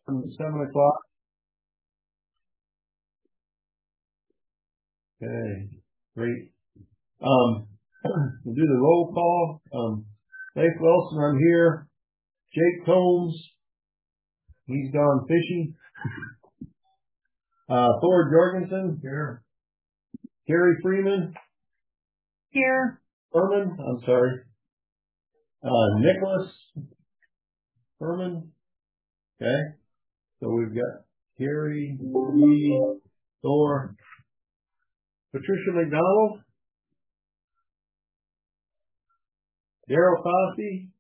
7:00. Okay, great. We'll do the roll call. Leif Wilson, I'm here. Jake Combs, he's gone fishing. Thor Jorgensen, here. Carrie Freeman, here. Furman, I'm sorry. Nicholas Furman. Okay, so we've got Carrie, Lee, Thor, Patricia McDonald, Daryl Coffey.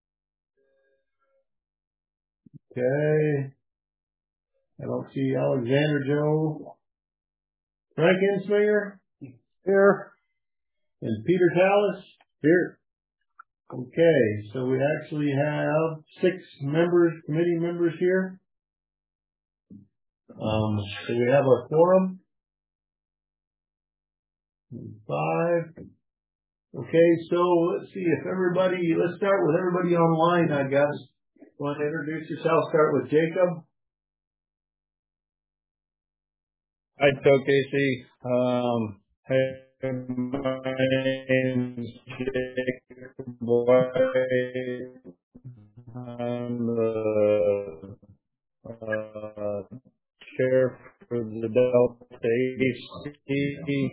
Okay. I don't see Alexander Joe. Frank Insminger here. And Peter Tallis here. Okay, so we actually have 6 committee members here. So we have our quorum. 5. Okay, so let's see if let's start with everybody online, I guess. Want to introduce yourself? Start with Jacob. Hi, Toke AC. Hey, my name's Jacob White. I'm the chair for the Delta AC,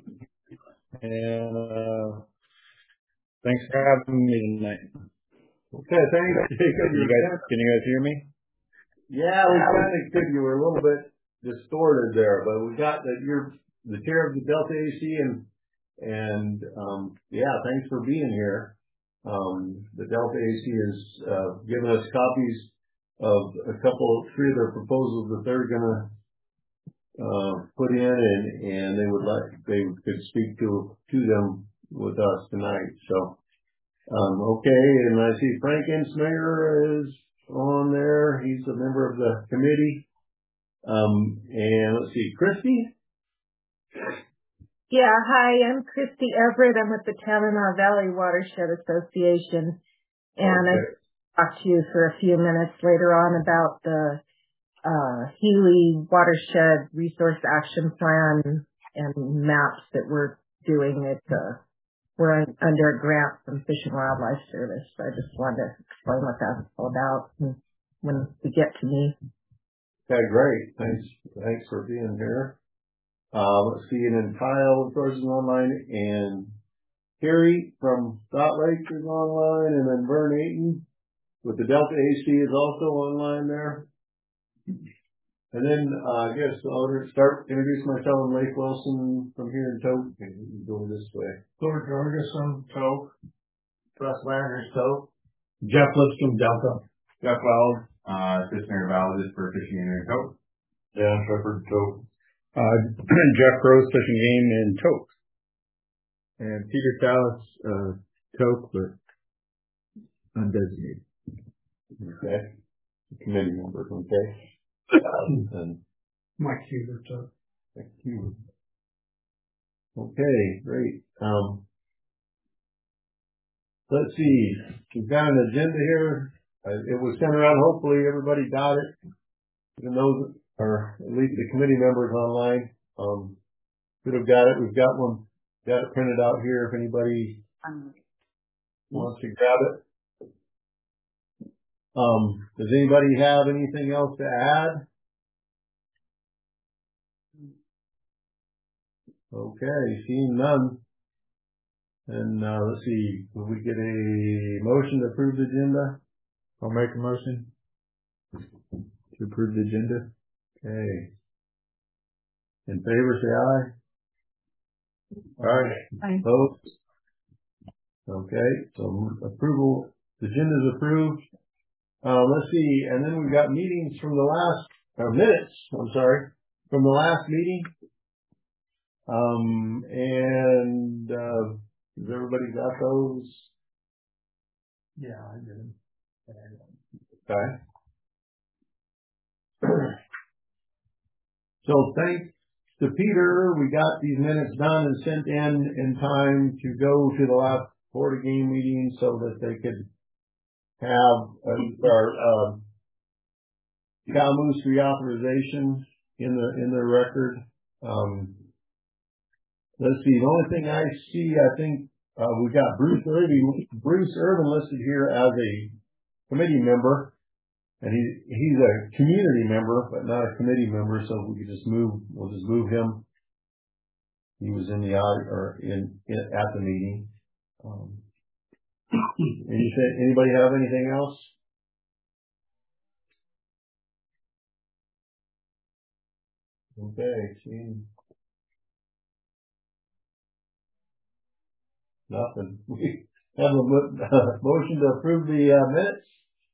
and thanks for having me tonight. Okay, thanks, Jacob. Can you guys hear me? Yeah, we kind of could. You were a little bit distorted there, but we got that you're the chair of the Delta AC, and yeah, thanks for being here. The Delta AC has given us copies of 3 of their proposals that they're gonna put in, and they could speak to them with us tonight. So okay, and I see Frank Insminger is on there. He's a member of the committee. And let's see, Christy? Yeah, hi, I'm Christy Everett. I'm with the Tanana Valley Watershed Association. And Okay. I'll talk to you for a few minutes later on about the Healy Watershed Resource Action Plan and maps that we're doing. We're under a grant from Fish and Wildlife Service. So I just wanted to explain what that's all about when we get to me. Okay, great. Thanks for being here. Let's see, and then Kyle, of course, is online, and Carrie from Dot Lake is online, and then Vern Ayton with the Delta AC is also online there. And then I guess I'll introduce myself. I'm Leif Wilson from here in Toke, and go this way. Thor Jorgensen, Toke. Russ Landers, Toke. Jeff Lipscomb, Delta. Jeff Wells, assistant biologist for fishing in Toke. Dan Shepard, Toke. Jeff Rose, Fishing Game in Toke. And Peter Tallis, Toke, but undesignated. Okay. Committee members, okay. And Mike Huber, Toke. Thank you. Okay, great. Let's see. We've got an agenda here. It was sent around. Hopefully everybody got it. Even those, or at least the committee members online, could have got it. We've got it printed out here if anybody wants to grab it. Does anybody have anything else to add? Okay, seeing none. And let's see, will we get a motion to approve the agenda? I'll make a motion to approve the agenda. Okay. In favor, say aye. Aye. Opposed? Okay, so approval, the agenda is approved. Let's see, and then we've got meetings from minutes, from the last meeting. And has everybody got those? Yeah, I did. Okay. So thanks to Peter, we got these minutes done and sent in time to go to the last Board of Game meeting so that they could have cow moose reauthorization in the record. Let's see. The only thing I see, I think we got Bruce Irvin listed here as a committee member, and he's a community member, but not a committee member. So we could we'll just move him. He was in the at the meeting. Anybody have anything else? Okay, nothing. We have a motion to approve the minutes.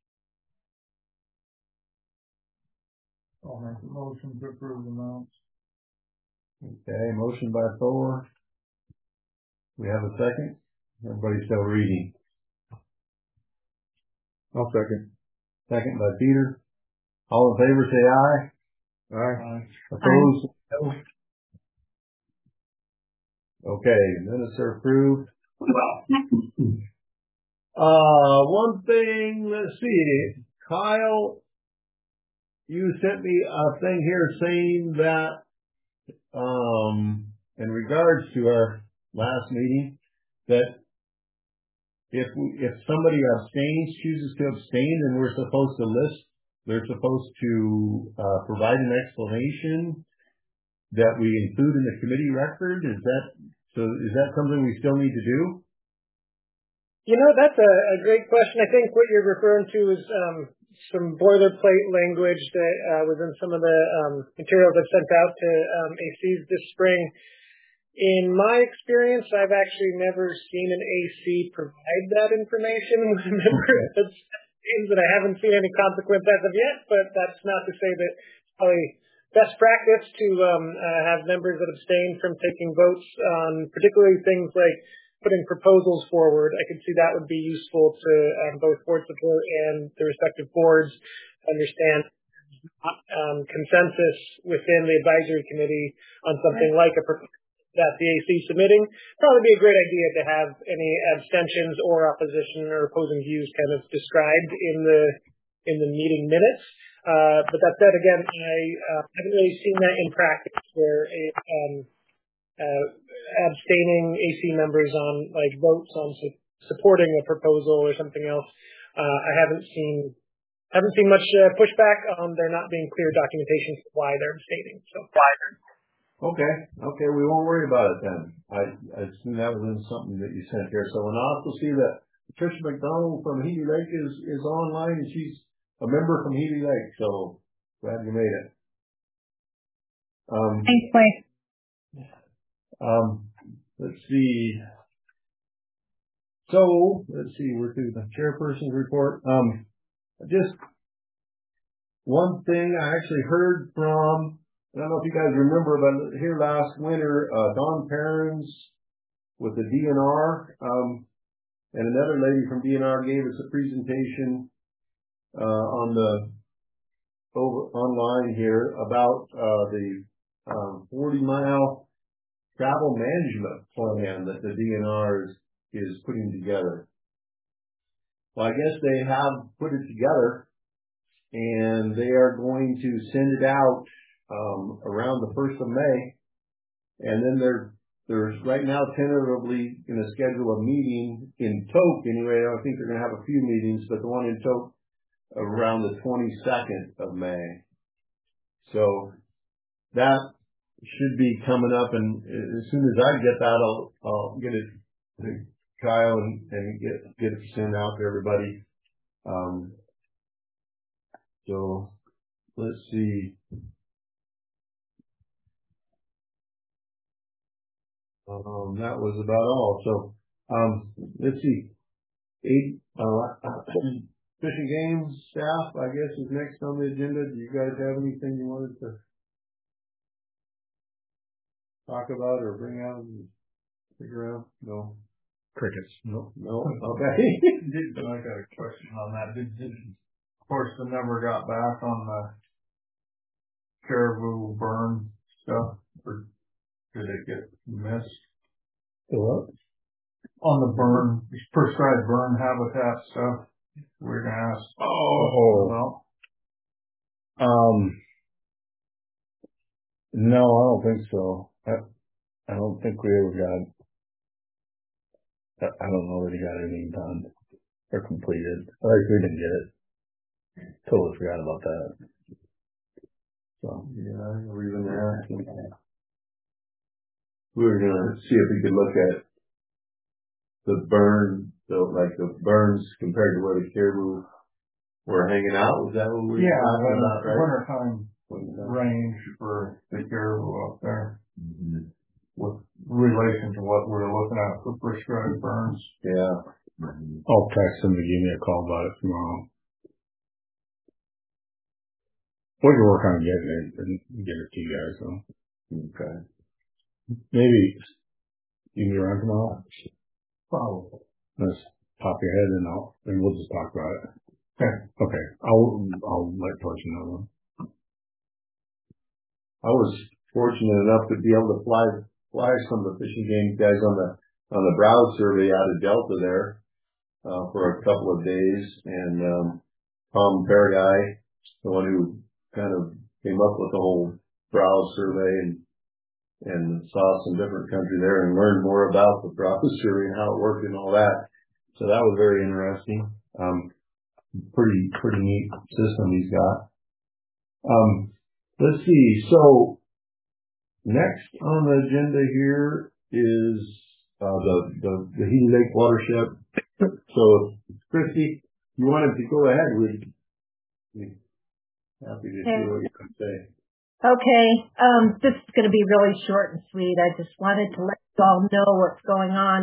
I'll make a motion to approve the minutes. Okay, motion by Thor. We have a second. Everybody's still reading. I'll second. Second by Peter. All in favor say aye. Aye. Opposed? No. Okay, minutes are approved. One thing, let's see. Kyle, you sent me a thing here saying that in regards to our last meeting, that if somebody chooses to abstain, then we're supposed to they're supposed to provide an explanation that we include in the committee record. Is that something we still need to do? That's a great question. I think what you're referring to is some boilerplate language that was in some of the materials I've sent out to ACs this spring. In my experience, I've actually never seen an AC provide that information. It seems that I haven't seen any consequence as of yet, but that's not to say that it's probably best practice to have members that abstain from taking votes on particularly things like putting proposals forward. I could see that would be useful to both board support and the respective boards to understand consensus within the advisory committee on something like a proposal that the AC is submitting. Probably be a great idea to have any abstentions or opposition or opposing views kind of described in the meeting minutes. But that said, again, I haven't really seen that in practice where abstaining AC members on votes on supporting a proposal or something else. I haven't seen much pushback on there not being clear documentation for why they're abstaining. Okay, we won't worry about it then. I assume that was in something that you sent here. So, and I also see that Patricia McDonald from Healy Lake is online, and she's a member from Healy Lake. So glad you made it. Thanks, Blake. Let's see. So let's see. We're through the chairperson's report. Just one thing I actually heard from. I don't know if you guys remember, but here last winter, Don Perrins with the DNR, and another lady from DNR gave us a presentation online here about the 40-mile travel management plan that the DNR is putting together. Well, I guess they have put it together, and they are going to send it out around the 1st of May, and then there's right now tentatively going to schedule a meeting in Tok. Anyway, I think they're going to have a few meetings, but the one in Tok around the 22nd of May. So that should be coming up, and as soon as I get that, I'll get it to Kyle and get it sent out to everybody. So let's see. That was about all. So, let's see. Fish and Game staff, I guess, is next on the agenda. Do you guys have anything you wanted to talk about or bring out and figure out? No. Crickets. No. Okay. I got a question on that. Of course, they never got back on the caribou burn stuff, or did it get missed? What? On the burn, prescribed burn habitat stuff, we're gonna ask. Oh. Well, No, I don't think so. I don't think we ever got. I don't know that he got anything done or completed. Like we didn't get it. Totally forgot about that. So Yeah, we're even there. We were gonna see if we could look at the burns compared to where the caribou were hanging out. Was that what we were talking about, right? Wintertime range for the caribou up there. With relation to what we're looking at for prescribed burns. Yeah. I'll text him to give me a call about it tomorrow. We can work on getting it and get it to you guys. So. Okay. Maybe you can be around tomorrow. Probably. Let's pop your head and we'll just talk about it. Okay. Okay. I'll let Torsten know. I was fortunate enough to be able to fly some of the fishing game guys on the browse survey out of Delta there for a couple of days, and Tom Paraguay, the one who kind of came up with the whole browse survey and saw some different country there and learned more about the browse survey and how it worked and all that. So that was very interesting. Pretty neat system he's got. Let's see. So next on the agenda here is the Healy Lake watershed. So, Christy, you wanted to go ahead. We'd be happy to hear what you can say. Okay. This is going to be really short and sweet. I just wanted to let you all know what's going on.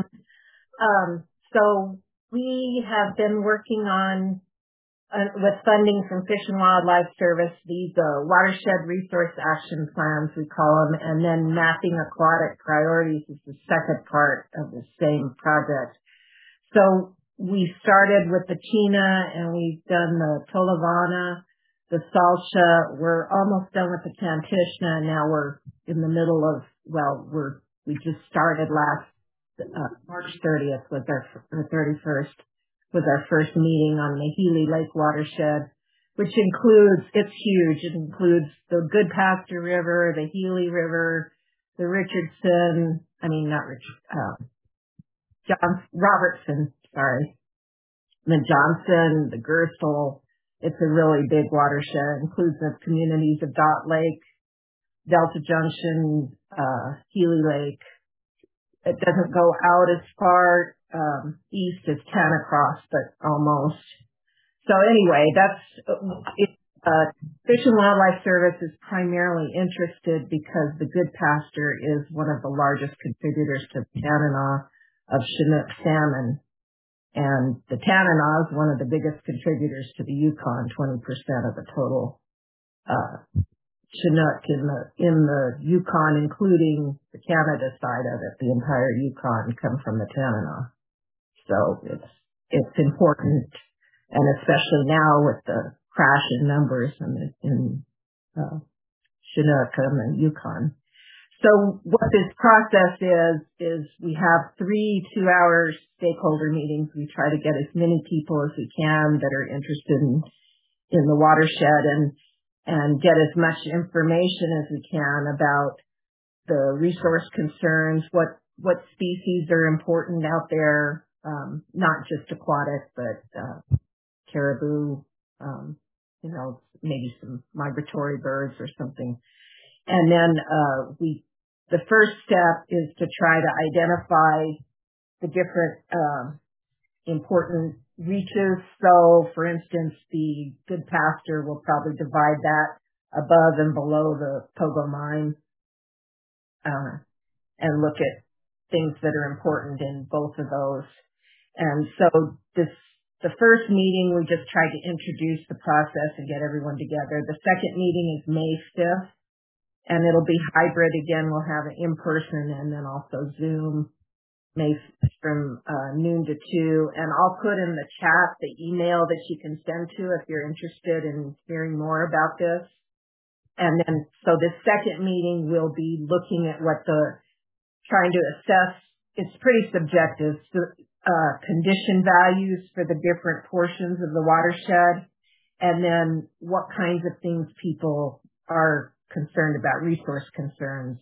So we have been working on with funding from Fish and Wildlife Service, these watershed resource action plans, we call them, and then mapping aquatic priorities is the second part of the same project. So we started with the Chena, and we've done the Tolovana, the Salsha. We're almost done with the Kantishna, and now we're in the middle of, we just started last March 30th was our 31st. Was our first meeting on the Healy Lake watershed, which includes, it's huge. It includes the Goodpaster River, the Healy River, the Robertson, the Johnson, the Gerstle. It's a really big watershed. It includes the communities of Dot Lake, Delta Junction, Healy Lake. It doesn't go out as far east as Canicross, but almost. So anyway, Fish and Wildlife Service is primarily interested because the Goodpaster is one of the largest contributors to the Tanana of Chinook salmon. And the Tanana is one of the biggest contributors to the Yukon, 20% of the total Chinook in the Yukon, including the Canada side of it. The entire Yukon come from the Tanana. So it's important, and especially now with the crash in numbers in Chinook and the Yukon. So what this process is we have 3 2-hour stakeholder meetings. We try to get as many people as we can that are interested in the watershed and get as much information as we can about the resource concerns, what species are important out there, not just aquatic, but caribou, maybe some migratory birds or something. And then the first step is to try to identify the different important reaches. So, for instance, the Goodpaster will probably divide that above and below the Pogo mine and look at things that are important in both of those. And so the first meeting, we just tried to introduce the process and get everyone together. The second meeting is May 5th, and it'll be hybrid again. We'll have it in person and then also Zoom, May 5th from noon to 2. And I'll put in the chat the email that you can send to if you're interested in hearing more about this. And then, so the second meeting will be looking at trying to assess, it's pretty subjective, condition values for the different portions of the watershed. and then what kinds of things people are concerned about, resource concerns,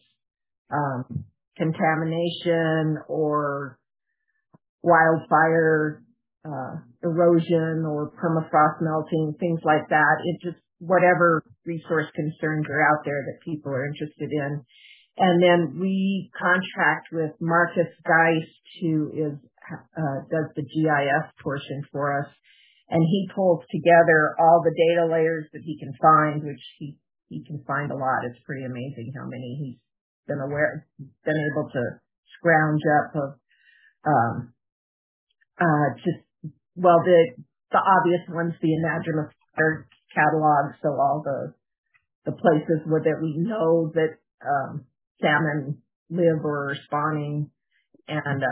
contamination or wildfire, erosion or permafrost melting, things like that. It just whatever resource concerns are out there that people are interested in. And then we contract with Marcus Geist, who does the GIS portion for us, and he pulls together all the data layers that he can find, which he can find a lot. It's pretty amazing how many he's been able to scrounge up of the obvious ones, the anadromous catalog, so all the places that we know that salmon live or are spawning, and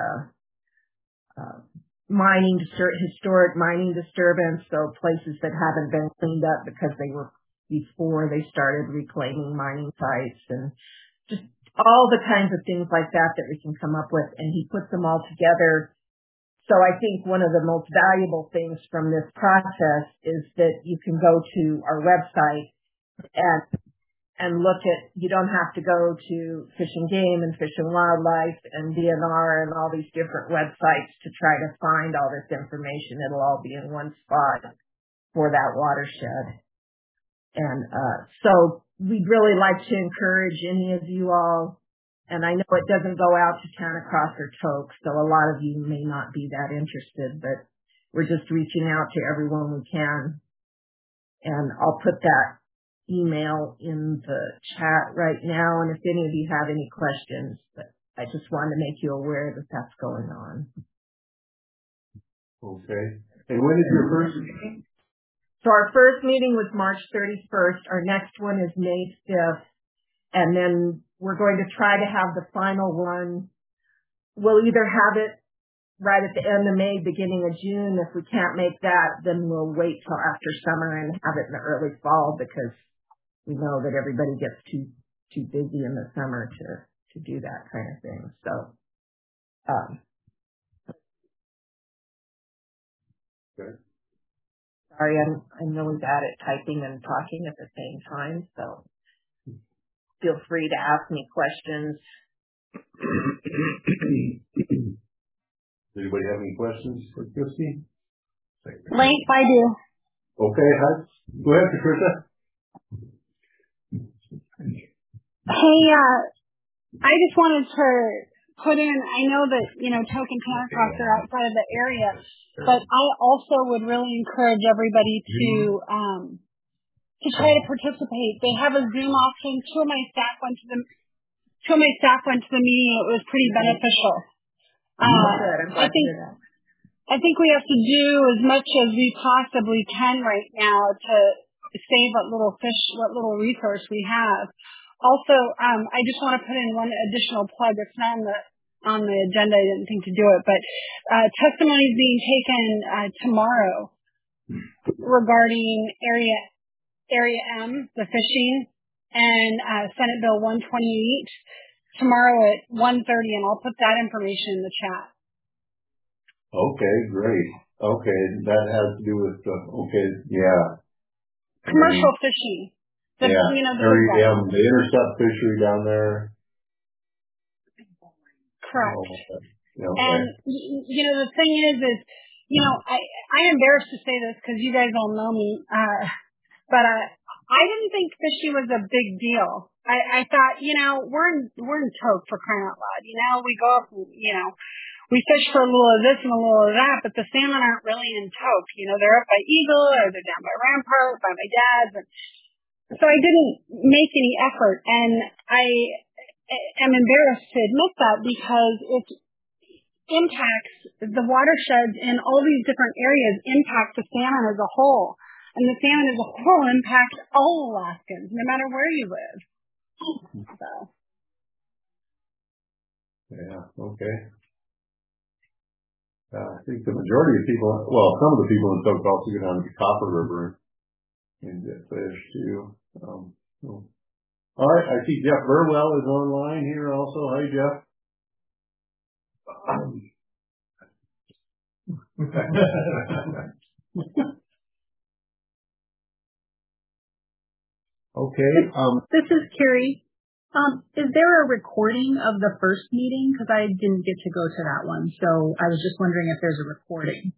historic mining disturbance, so places that haven't been cleaned up because they were before they started reclaiming mining sites, and just all the kinds of things like that we can come up with, and he puts them all together. So I think one of the most valuable things from this process is that you can go to our website and look at, you don't have to go to Fish and Game and Fish and Wildlife and DNR and all these different websites to try to find all this information. It'll all be in one spot for that watershed. And so we'd really like to encourage any of you all, and I know it doesn't go out to Tanacross or Tok, so a lot of you may not be that interested, but we're just reaching out to everyone we can. And I'll put that email in the chat right now, and if any of you have any questions, but I just wanted to make you aware that that's going on. Okay. And when is your first meeting? So our first meeting was March 31st. Our next one is May 5th. And then we're going to try to have the final one. We'll either have it right at the end of May, beginning of June. If we can't make that, then we'll wait till after summer and have it in the early fall, because we know that everybody gets too busy in the summer to do that kind of thing. So, okay. Sorry, I'm really bad at typing and talking at the same time, so feel free to ask me questions. Does anybody have any questions for Christy? Link, I do. Okay, go ahead, Patricia. Hey, I just wanted to put in, I know that, Tok and Tanacross are outside of the area, but I also would really encourage everybody to try to participate. They have a Zoom option. Two of my staff went to the meeting. It was pretty beneficial. I think we have to do as much as we possibly can right now to save what little resource we have. Also, I just want to put in one additional plug. It's not on the agenda. I didn't think to do it, but testimony is being taken tomorrow regarding Area M, the fishing, and Senate Bill 128 tomorrow at 1:30, and I'll put that information in the chat. Okay, great. Okay, that has to do with commercial fishing. The intercept fishery down there. Correct. Okay. And the thing is, I am embarrassed to say this because you guys all know me, but I didn't think fishing was a big deal. I thought, we're in Tok, for crying out loud. We go up, we fish for a little of this and a little of that, but the salmon aren't really in Tok. They're up by Eagle, or they're down by Rampart, by my dad's. And so I didn't make any effort, and I am embarrassed to admit that, because it impacts the watersheds in all these different areas, impact the salmon as a whole. And the salmon as a whole impacts all Alaskans, no matter where you live. So. Yeah, okay. I think the majority of people, some of the people in Tok also go down to the Copper River and get fish too. All right, I see Jeff Burwell is online here also. Hi, Jeff. Okay. This is Carrie. Is there a recording of the first meeting? Because I didn't get to go to that one, so I was just wondering if there's a recording.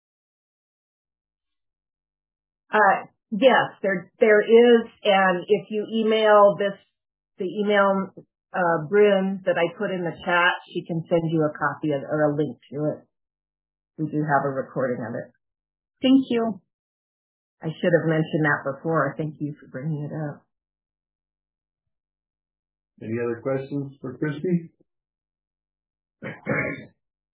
Yes, there is, and if you email the email Bryn that I put in the chat, she can send you a copy of or a link to it. We do have a recording of it. Thank you. I should have mentioned that before. Thank you for bringing it up. Any other questions for Christy? Okay,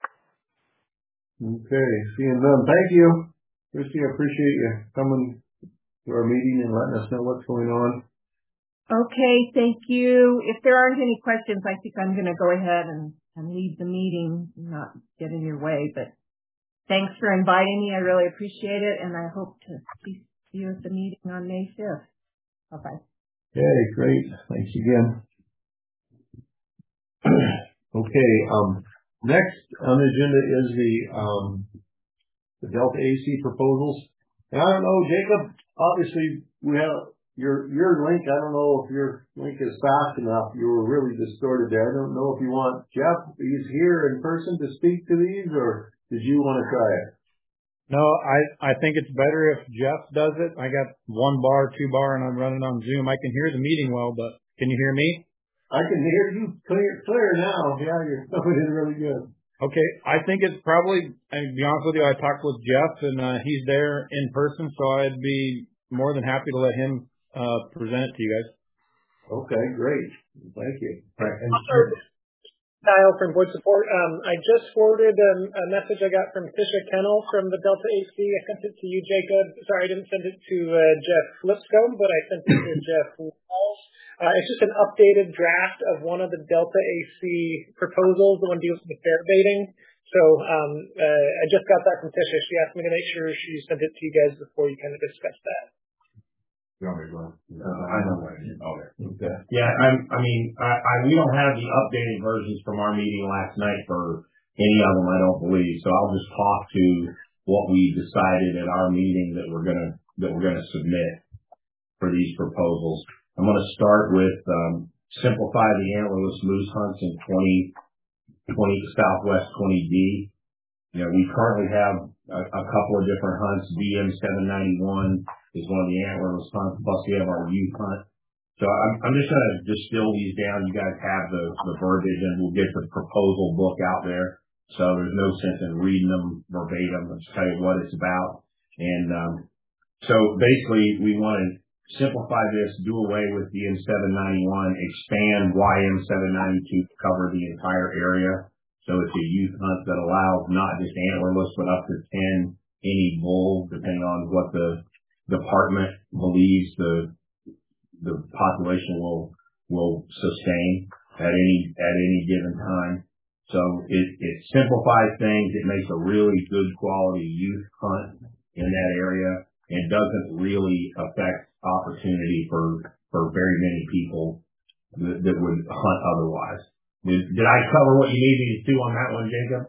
seeing none. Thank you, Christy. I appreciate you coming to our meeting and letting us know what's going on. Okay, thank you. If there aren't any questions, I think I'm going to go ahead and leave the meeting, not get in your way, but thanks for inviting me. I really appreciate it, and I hope to see you at the meeting on May 5th. Bye-bye. Okay, great. Thanks again. Okay, next on the agenda is the Delta AC proposals. And I don't know, Jacob, obviously we have your link. I don't know if your link is fast enough. You were really distorted there. I don't know if you want Jeff, he's here in person to speak to these, or did you want to try it? No, I think it's better if Jeff does it. I got 1 bar, 2 bar, and I'm running on Zoom. I can hear the meeting well, but can you hear me? I can hear you clear now. Yeah, you're coming in really good. Okay, I think it's probably, and to be honest with you, I talked with Jeff, and he's there in person, so I'd be more than happy to let him present it to you guys. Okay, great. Thank you. Right. Kyle from Board Support. I just forwarded a message I got from Tisha Kennel from the Delta AC. I sent it to you, Jacob. Sorry, I didn't send it to Jeff Lipscomb, but I sent it to Jeff Walls. It's just an updated draft of one of the Delta AC proposals, the one deals with fair baiting. So I just got that from Tisha. She asked me to make sure she sent it to you guys before you kind of discuss that. You want me to go ahead? I know what it is. Okay. Yeah, we don't have the updated versions from our meeting last night for any of them, I don't believe. So I'll just talk to what we decided at our meeting that we're gonna submit for these proposals. I'm gonna start with simplify the antlerless moose hunts in 20 Southwest 20D. You know, we currently have a couple of different hunts. BM 791 is one of the antlerless hunts, plus we have our youth hunt. So I'm just going to distill these down. You guys have the verbiage, and we'll get the proposal book out there. So there's no sense in reading them verbatim. Let's tell you what it's about. And so basically, we want to simplify this, do away with BM 791, expand YM 792 to cover the entire area. So it's a youth hunt that allows not just antlerless, but up to 10 any bull, depending on what the department believes the population will sustain at any given time. So it simplifies things. It makes a really good quality youth hunt in that area, and doesn't really affect opportunity for very many people that would hunt otherwise. Did I cover what you needed to do on that one, Jacob?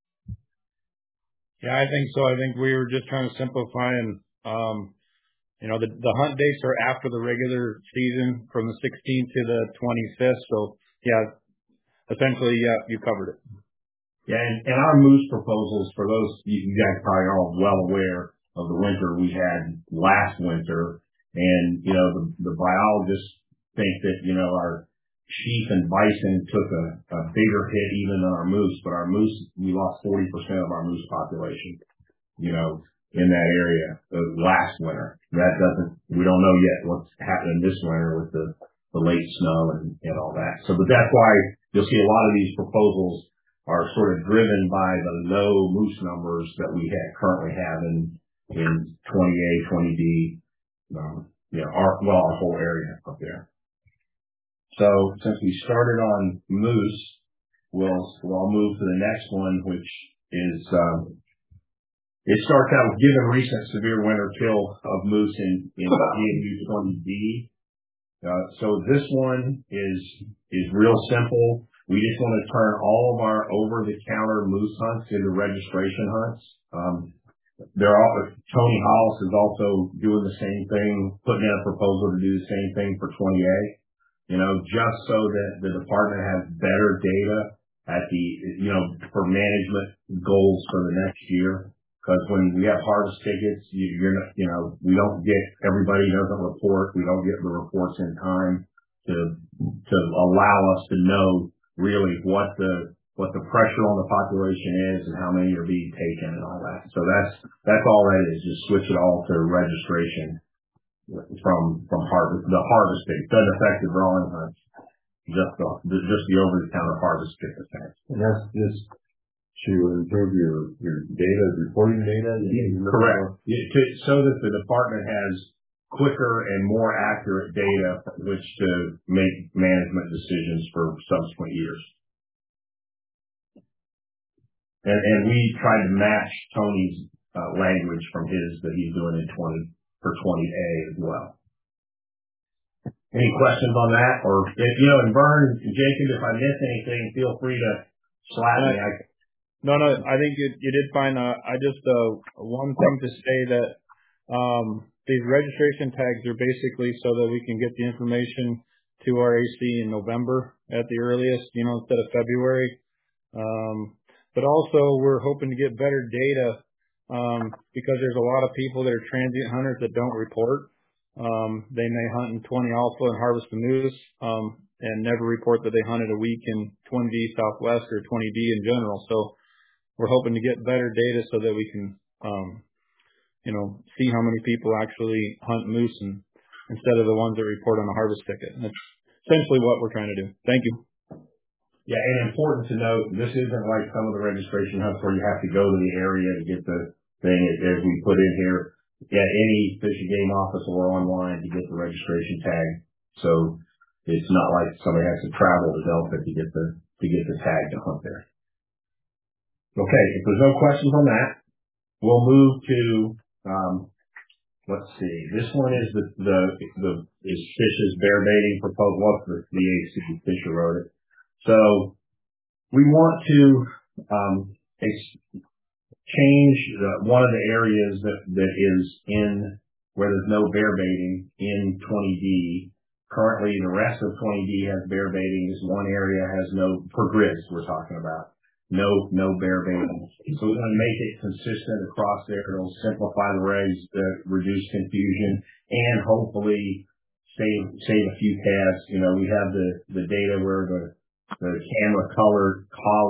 Yeah, I think so. I think we were just trying to simplify, and the hunt dates are after the regular season from the 16th to the 25th. So yeah, essentially, yeah, you covered it. Yeah, and our moose proposals, for those, you guys probably are all well aware of the winter we had last winter. And, the biologists think that, our sheep and bison took a bigger hit even than our moose, but our moose, we lost 40% of our moose population, in that area last winter. We don't know yet what's happening this winter with the late snow and all that. So, but that's why you'll see a lot of these proposals are sort of driven by the low moose numbers that we currently have in 20A, 20D, our whole area up there. So since we started on moose, I'll move to the next one, which is, it starts out with given recent severe winter kill of moose in DMU 20D. So this one is real simple. We just want to turn all of our over-the-counter moose hunts into registration hunts. Tony Hollis is also doing the same thing, putting in a proposal to do the same thing for 20A, just so that the department has better data for management goals for the next year. Because when we have harvest tickets, we don't get, everybody doesn't report. We don't get the reports in time to allow us to know really what the pressure on the population is and how many are being taken and all that. So that's all that is. Just switch it all to registration from harvest. The harvest ticket doesn't affect the drawing hunts. Just the over-the-counter harvest ticket tax. And that's just to improve your data, reporting data? Correct. So that the department has quicker and more accurate data from which to make management decisions for subsequent years. And we tried to match Tony's language from his that he's doing for 20A as well. Any questions on that? Or and Vern and Jacob, if I miss anything, feel free to slap me. No, I think you did fine. I just one thing to say that these registration tags are basically so that we can get the information to our AC in November at the earliest, instead of February. But also we're hoping to get better data because there's a lot of people that are transient hunters that don't report. They may hunt in 20 alpha and harvest a moose and never report that they hunted a week in 20D Southwest or 20D in general. So we're hoping to get better data so that we can, see how many people actually hunt moose instead of the ones that report on a harvest ticket. And that's essentially what we're trying to do. Thank you. Yeah, and important to note, this isn't like some of the registration hunts where you have to go to the area to get the thing. As we put in here, any Fish and Game office or online to get the registration tag. So it's not like somebody has to travel to Delta to get the tag to hunt there. Okay, if there's no questions on that, we'll move to let's see. This one is is Fish's bear baiting proposal. Well, the AC Fisher wrote it. So we want to change one of the areas that is in where there's no bear baiting in 20D. Currently, the rest of 20D has bear baiting. This one area has no, per grids we're talking about, no bear baiting. So we're going to make it consistent across there. It'll simplify the regs, reduce confusion, and hopefully save a few calves. We have the data where the camera collared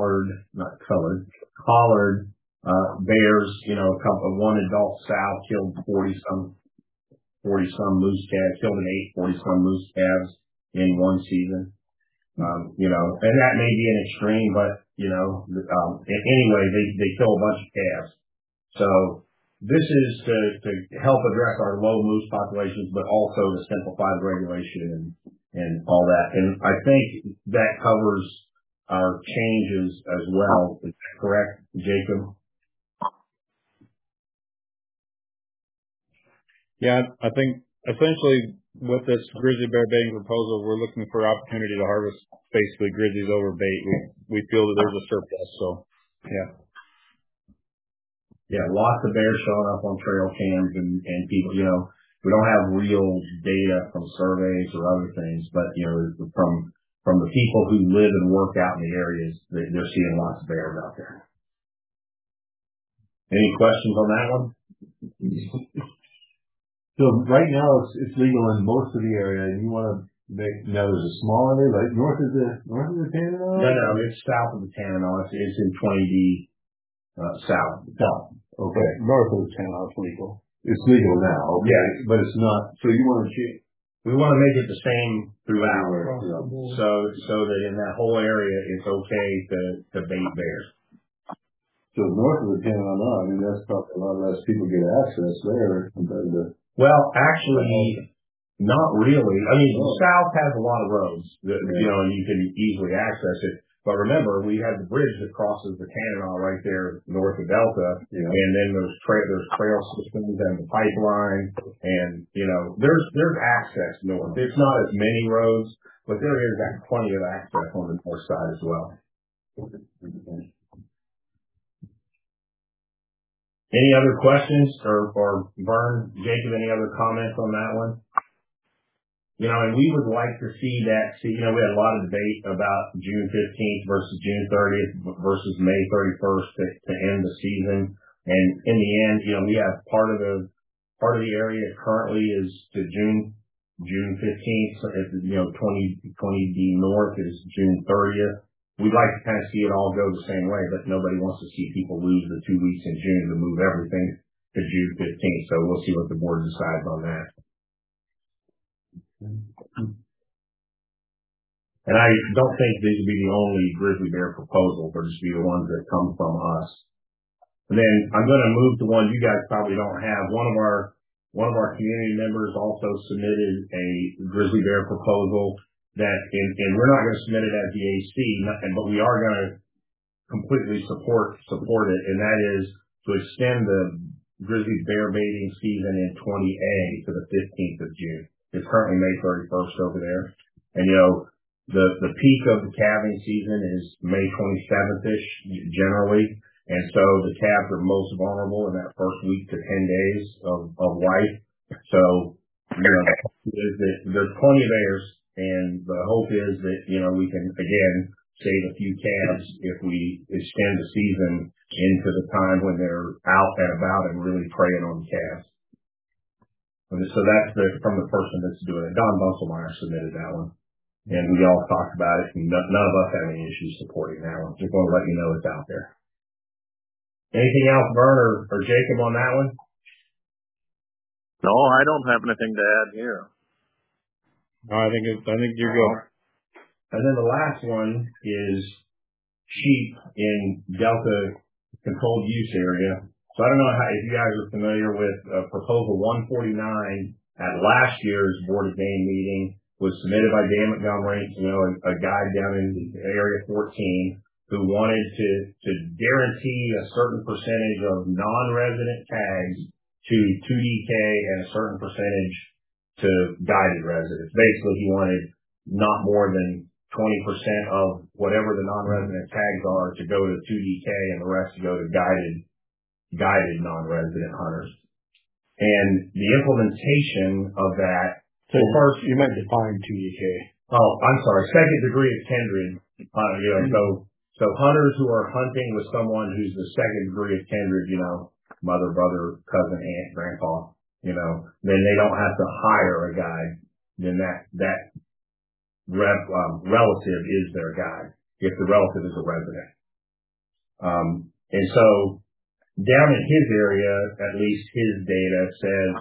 bears, one adult sow killed 40 some moose calves, killed an 40 some moose calves in one season. And that may be an extreme, but anyway, they kill a bunch of calves. So this is to help address our low moose populations, but also to simplify the regulation and all that. And I think that covers our changes as well. Is that correct, Jacob? Yeah, I think essentially with this grizzly bear baiting proposal, we're looking for opportunity to harvest basically grizzlies over bait. We feel that there's a surplus, so yeah. Yeah, lots of bears showing up on trail cams and people, we don't have real data from surveys or other things, but from the people who live and work out in the areas, they're seeing lots of bears out there. Any questions on that one? So right now it's legal in most of the area, and you want to make now there's a small area like north of the Tanana? No, it's south of the Tanana. It's in 20D south. Okay, North of the Tanana is legal. It's legal now. Okay, yeah, but it's not. So you want to change? We want to make it the same throughout, so that in that whole area it's okay to bait bears. So north of the Tanana, that's probably a lot less people get access there compared to. Well, actually, not really. The south has a lot of roads that, and you can easily access it. But remember, we have the bridge that crosses the Tanana right there north of Delta, and then there's trail systems and the pipeline, and there's access north. It's not as many roads, but there is plenty of access on the north side as well. Any other questions or Vern, Jacob, any other comments on that one? And we would like to see that, we had a lot of debate about June 15th versus June 30th versus May 31st to end the season. And in the end, we have part of the area currently is to June 15th. So 20D North is June 30th. We'd like to kind of see it all go the same way, but nobody wants to see people lose the 2 weeks in June to move everything to June 15th. So we'll see what the board decides on that. And I don't think these will be the only grizzly bear proposals. They'll just be the ones that come from us. And then I'm going to move to one you guys probably don't have. One of our community members also submitted a grizzly bear proposal that, and we're not going to submit it as the AC, but we are going to completely support it, and that is to extend the grizzly bear baiting season in 20A to the 15th of June. It's currently May 31st over there. And, the peak of the calving season is May 27th-ish generally. And so the calves are most vulnerable in that first week to 10 days of life. So, there's plenty of bears, and the hope is that, we can, again, save a few calves if we extend the season into the time when they're out and about and really preying on calves. And so that's from the person that's doing it. Don Bunselmeyer submitted that one. And we all talked about it, and none of us have any issues supporting that one. Just want to let you know it's out there. Anything else, Vern or Jacob, on that one? No, I don't have anything to add here. No, I think you're good. And then the last one is sheep in Delta controlled use area. So I don't know if you guys are familiar with Proposal 149 at last year's Board of Game meeting. Was submitted by Dan Montgomery, a guy down in Area 14 who wanted to guarantee a certain percentage of non-resident tags to 2DK and a certain percentage to guided residents. Basically, he wanted not more than 20% of whatever the non-resident tags are to go to 2DK and the rest to go to guided non-resident hunters. And the implementation of that. So first, you meant define 2DK. Oh, I'm sorry. Second degree of kindred. So hunters who are hunting with someone who's the second degree of kindred, mother, brother, cousin, aunt, grandpa, then they don't have to hire a guide. Then that relative is their guide if the relative is a resident. And so down in his area, at least his data says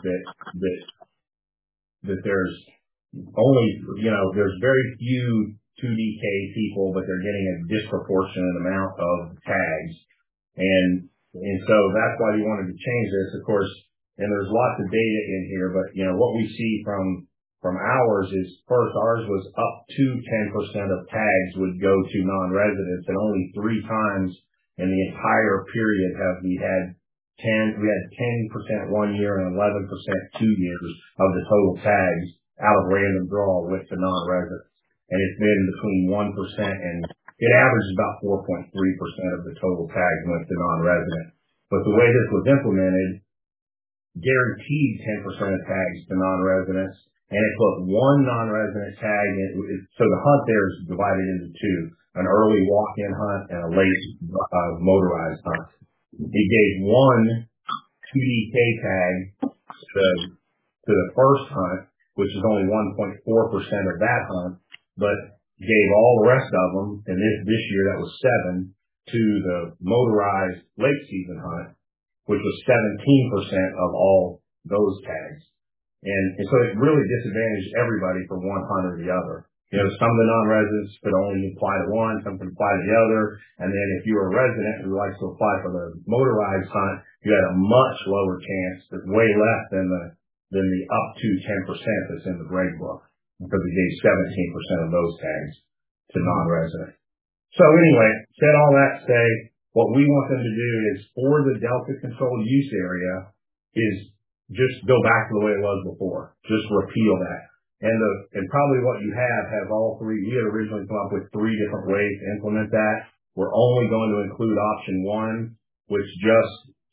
that there's only, there's very few 2DK people, but they're getting a disproportionate amount of tags. And so that's why we wanted to change this, of course, and there's lots of data in here, but what we see from ours is first, ours was up to 10% of tags would go to non-residents, and only 3 times in the entire period have we had 10% 1 year and 11% 2 years of the total tags out of random draw with the non-residents. And it's been between 1% and it averages about 4.3% of the total tags went to non-resident. But the way this was implemented, guaranteed 10% of tags to non-residents, and it put one non-resident tag so the hunt there is divided into 2, an early walk-in hunt and a late motorized hunt. It gave one 2DK tag to the first hunt, which is only 1.4% of that hunt, but gave all the rest of them, and this year that was 7, to the motorized late season hunt, which was 17% of all those tags. And so it really disadvantaged everybody for one hunt or the other. Some of the non-residents could only apply to one, some could apply to the other. And then if you were a resident who likes to apply for the motorized hunt, you had a much lower chance, way less than the up to 10% that's in the grade book, because it gave 17% of those tags to non-residents. So anyway, said all that to say, what we want them to do is for the Delta controlled use area is just go back to the way it was before. Just repeal that. And probably what you have has all 3. We had originally come up with 3 different ways to implement that. We're only going to include option 1, which just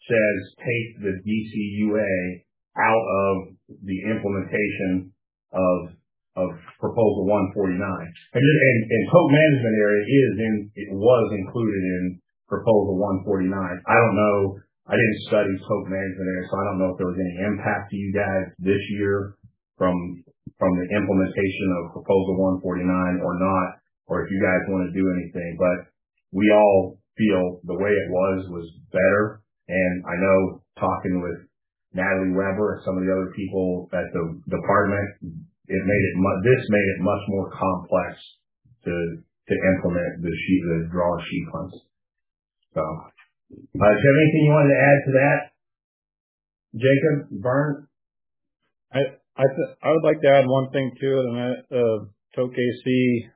says take the DCUA out of the implementation of Proposal 149. And Coke Management Area was included in Proposal 149. I don't know. I didn't study Coke Management Area, so I don't know if there was any impact to you guys this year from the implementation of Proposal 149 or not, or if you guys want to do anything. But we all feel the way it was better. And I know talking with Natalie Weber and some of the other people at the department, this made it much more complex to implement the draw sheet hunts. So, do you have anything you wanted to add to that, Jacob, Vern? I would like to add one thing to it, and that Tok AC.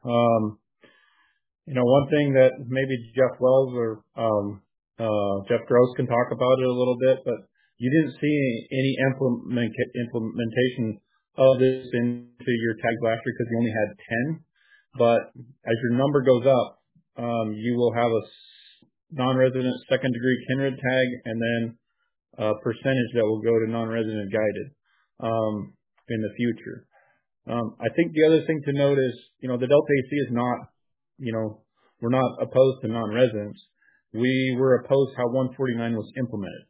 One thing that maybe Jeff Wells or Jeff Gross can talk about it a little bit, but you didn't see any implementation of this into your tags last year because you only had 10. But as your number goes up, you will have a non-resident second degree kindred tag and then a percentage that will go to non-resident guided in the future. I think the other thing to note is, the Delta AC is not, we're not opposed to non-residents. We were opposed how 149 was implemented.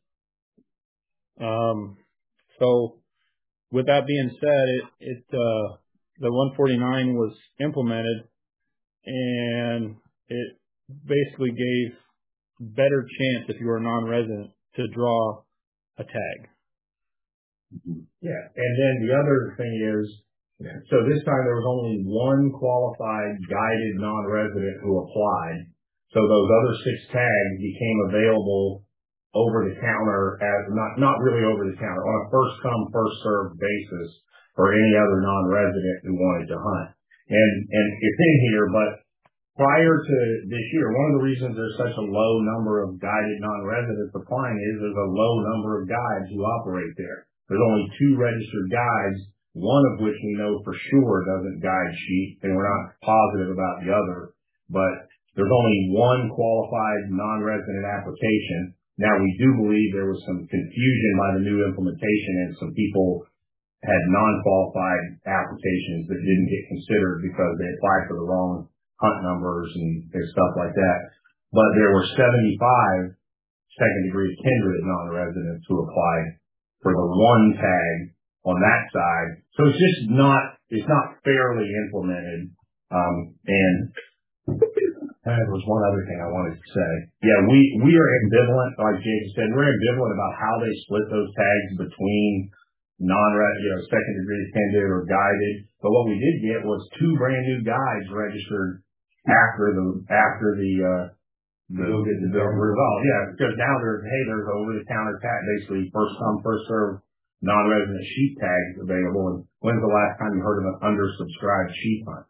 So with that being said, the 149 was implemented and it basically gave better chance if you were a non-resident to draw a tag. Yeah. And then the other thing is, so this time there was only one qualified guided non-resident who applied. So those other 6 tags became available over the counter as not really over the counter, on a first come, first served basis for any other non-resident who wanted to hunt. And it's in here, but prior to this year, one of the reasons there's such a low number of guided non-residents applying is there's a low number of guides who operate there. There's only 2 registered guides, one of which we know for sure doesn't guide sheep, and we're not positive about the other, but there's only one qualified non-resident application. Now, we do believe there was some confusion by the new implementation and some people had non-qualified applications that didn't get considered because they applied for the wrong hunt numbers and stuff like that. But there were 75 second degree kindred non-residents who applied for the one tag on that side. So it's not fairly implemented. And there was one other thing I wanted to say. Yeah, we are ambivalent, like Jason said, we're ambivalent about how they split those tags between second degree kindred or guided. But what we did get was 2 brand new guides registered after the result. Yeah, because now there's over the counter tag, basically first come, first served non-resident sheep tags available. And when's the last time you heard of an undersubscribed sheep hunt?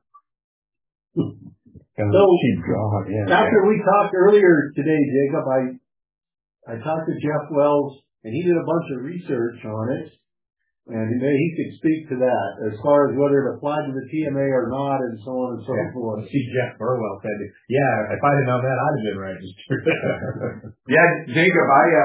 After we talked earlier today, Jacob, I talked to Jeff Wells and he did a bunch of research on it, and he could speak to that as far as whether it applied to the TMA or not, and so on and so forth. See, Jeff Burwell said, "Yeah, if I'd have known that, I'd have been registered." Yeah, Jacob,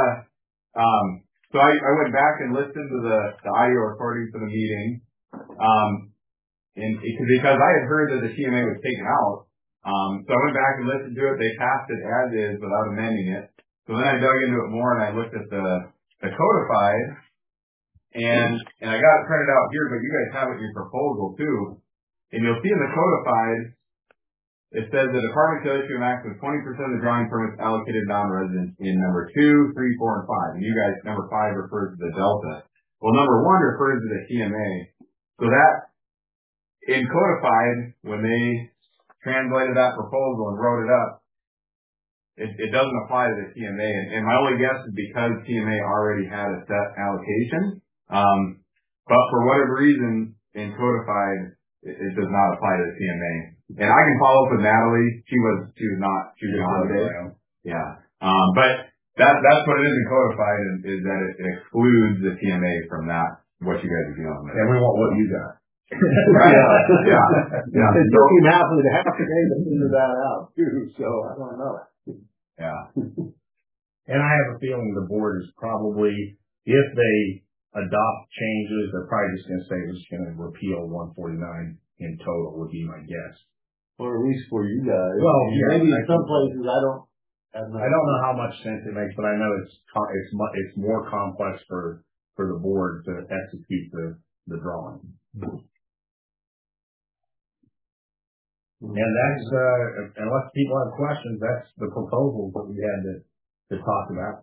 so I went back and listened to the audio recording for the meeting, and because I had heard that the TMA was taken out. So I went back and listened to it. They passed it as is without amending it. So then I dug into it more and I looked at the codified, and I got it printed out here, but you guys have it in your proposal too. And you'll see in the codified, it says the department shall issue a maximum of 20% of the drawing permits allocated non-residents in number 2, 3, 4, and 5. And you guys, number 5 refers to the Delta. Well, number 1 refers to the TMA. So that, in codified, when they translated that proposal and wrote it up, it doesn't apply to the TMA. And my only guess is because TMA already had a set allocation. But for whatever reason, in codified, it does not apply to the TMA. And I can follow up with Natalie. She was not there. Yeah. But that's what it is in codified, is that it excludes the TMA from that, what you guys are dealing with. And we want what you got. Yeah. It took him half a day to figure that out too, so I don't know. Yeah. And I have a feeling the board is probably, if they adopt changes, they're probably just going to say we're just going to repeal 149 in total, would be my guess. Or at least for you guys. Well, maybe in some places I don't know how much sense it makes, but I know it's more complex for the board to execute the drawing. And that's unless people have questions, that's the proposal that we had to talk about.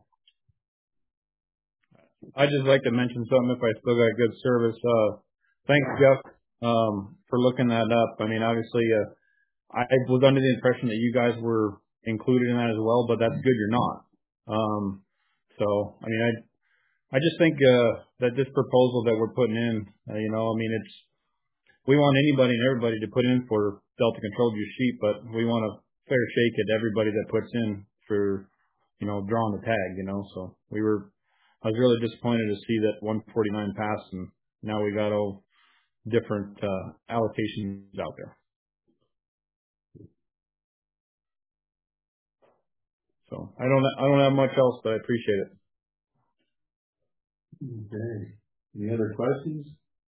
I'd just like to mention something if I still got good service. Thanks, Jeff, for looking that up. I mean, obviously, I was under the impression that you guys were included in that as well, but that's good you're not. So, I mean, I just think that this proposal that we're putting in, I mean, we want anybody and everybody to put in for Delta controlled use sheep, but we want a fair shake at everybody that puts in for, drawing the tag, so I was really disappointed to see that 149 passed, and now we got all different allocations out there. So I don't have much else, but I appreciate it. Okay. Any other questions?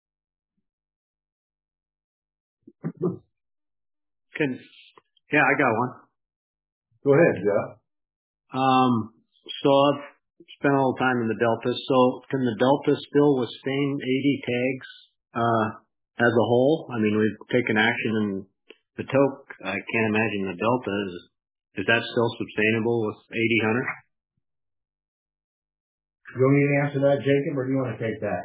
Yeah, I got one. Go ahead, Jeff. So I've spent all the time in the Delta. So can the Delta still withstand 80 tags as a whole? I mean, we've taken action in the Tok. I can't imagine the Delta is that still sustainable with 80 hunters? You want me to answer that, Jacob, or do you want to take that?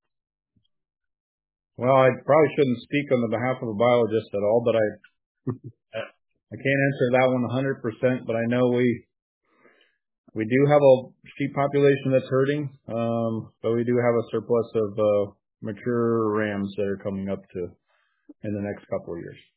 Well, I probably shouldn't speak on the behalf of a biologist at all, but I can't answer that one 100%, but I know we do have a sheep population that's hurting, but we do have a surplus of mature rams that are coming up in the next couple of years.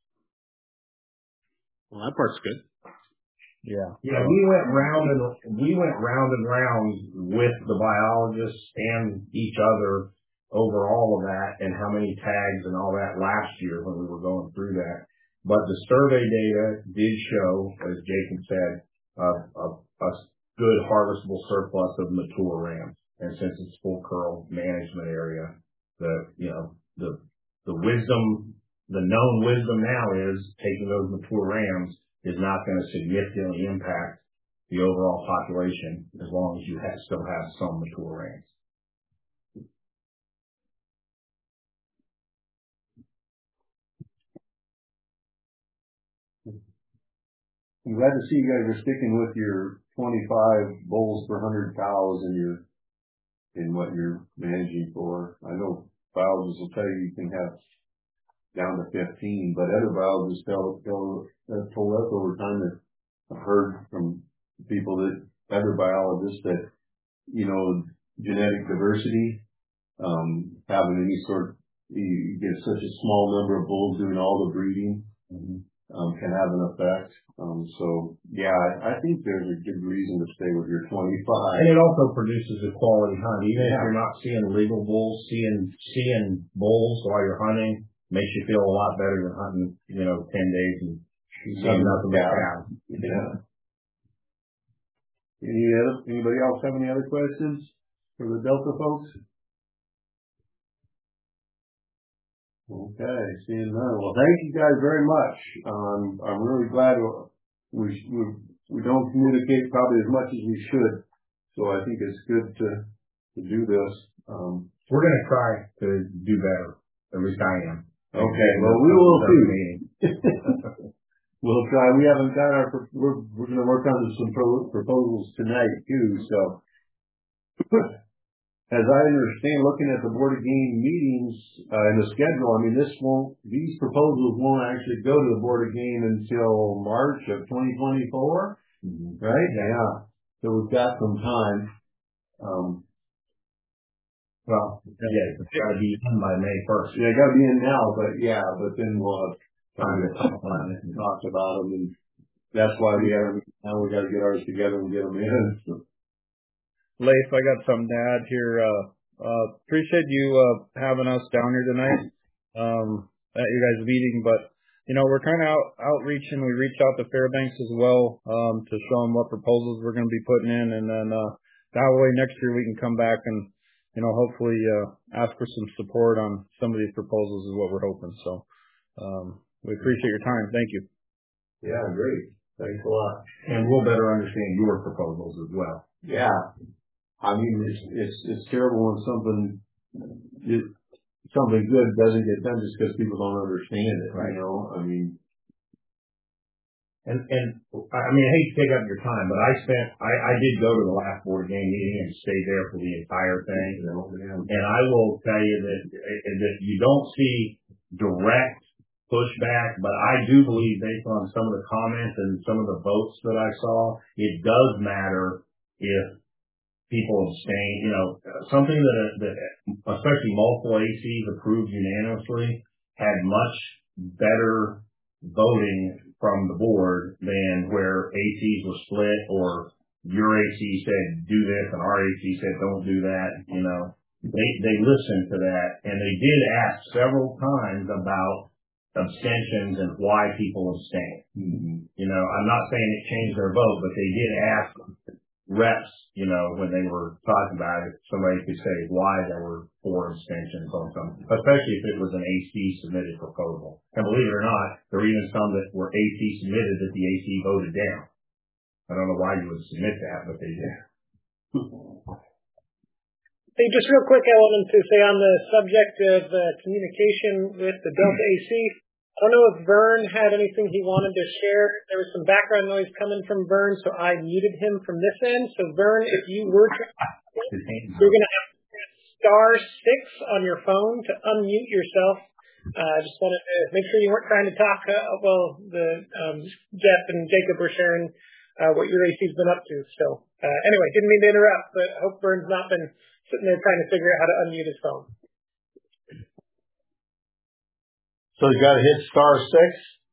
Well, that part's good. Yeah. Yeah, we went round and round with the biologists and each other over all of that and how many tags and all that last year when we were going through that. But the survey data did show, as Jacob said, a good harvestable surplus of mature rams. And since it's full curl management area, the wisdom, the known wisdom now is taking those mature rams is not going to significantly impact the overall population as long as you still have some mature rams. I'm glad to see you guys are sticking with your 25 bulls per 100 cows in what you're managing for. I know biologists will tell you can have down to 15, but other biologists have told us over time that I've heard from people that other biologists that, genetic diversity, having any sort, you get such a small number of bulls doing all the breeding, can have an effect. So yeah, I think there's a good reason to stay with your 25. And it also produces a quality hunt. Even if you're not seeing legal bulls, seeing bulls while you're hunting makes you feel a lot better than hunting, 10 days and seeing nothing but cows. Yeah. Anybody else have any other questions for the Delta folks? Okay, seeing none. Well, thank you guys very much. I'm really glad we don't communicate probably as much as we should. So I think it's good to do this. We're going to try to do better. At least I am. Okay, well, we will see. We'll try. We haven't got we're going to work on some proposals tonight too. So, as I understand, looking at the Board of Game meetings and the schedule, I mean, these proposals won't actually go to the Board of Game until March of 2024, right? Yeah. So we've got some time. Well, yeah, it's got to be in by May 1st. Yeah, got to be in now, but then we'll have time to talk about it and talk about them, and that's why we got to get ours together and get them in. So. Leif, I got something to add here. Appreciate you having us down here tonight at you guys' meeting, but we're kind of outreaching. We reached out to Fairbanks as well, to show them what proposals we're going to be putting in. And then, that way next year we can come back and, hopefully, ask for some support on some of these proposals is what we're hoping. So, we appreciate your time. Thank you. Yeah, great. Thanks a lot. And we'll better understand your proposals as well. Yeah. I mean, it's terrible when something good doesn't get done just because people don't understand it, right? I mean, and I hate to take up your time, but I did go to the last board game meeting and stayed there for the entire thing. And I will tell you that you don't see direct pushback, but I do believe based on some of the comments and some of the votes that I saw, it does matter if people abstain. Something that especially multiple ACs approved unanimously had much better voting from the board than where ACs were split, or your AC said do this and our AC said don't do that. They listened to that, and they did ask several times about abstentions and why people abstain. I'm not saying it changed their vote, but they did ask reps, when they were talking about it, somebody could say why there were 4 abstentions on something, especially if it was an AC submitted proposal. And believe it or not, there were even some that were AC submitted that the AC voted down. I don't know why you would submit that, but they did. Hey, just real quick, I wanted to say on the subject of communication with the Delta AC, I don't know if Vern had anything he wanted to share. There was some background noise coming from Vern, so I muted him from this end. So Vern, if you were to, you're going to have to press *6 on your phone to unmute yourself. I just wanted to make sure you weren't trying to talk Jeff and Jacob were sharing what your AC's been up to. So anyway, didn't mean to interrupt, but I hope Vern's not been sitting there trying to figure out how to unmute his phone. So you got to hit *6?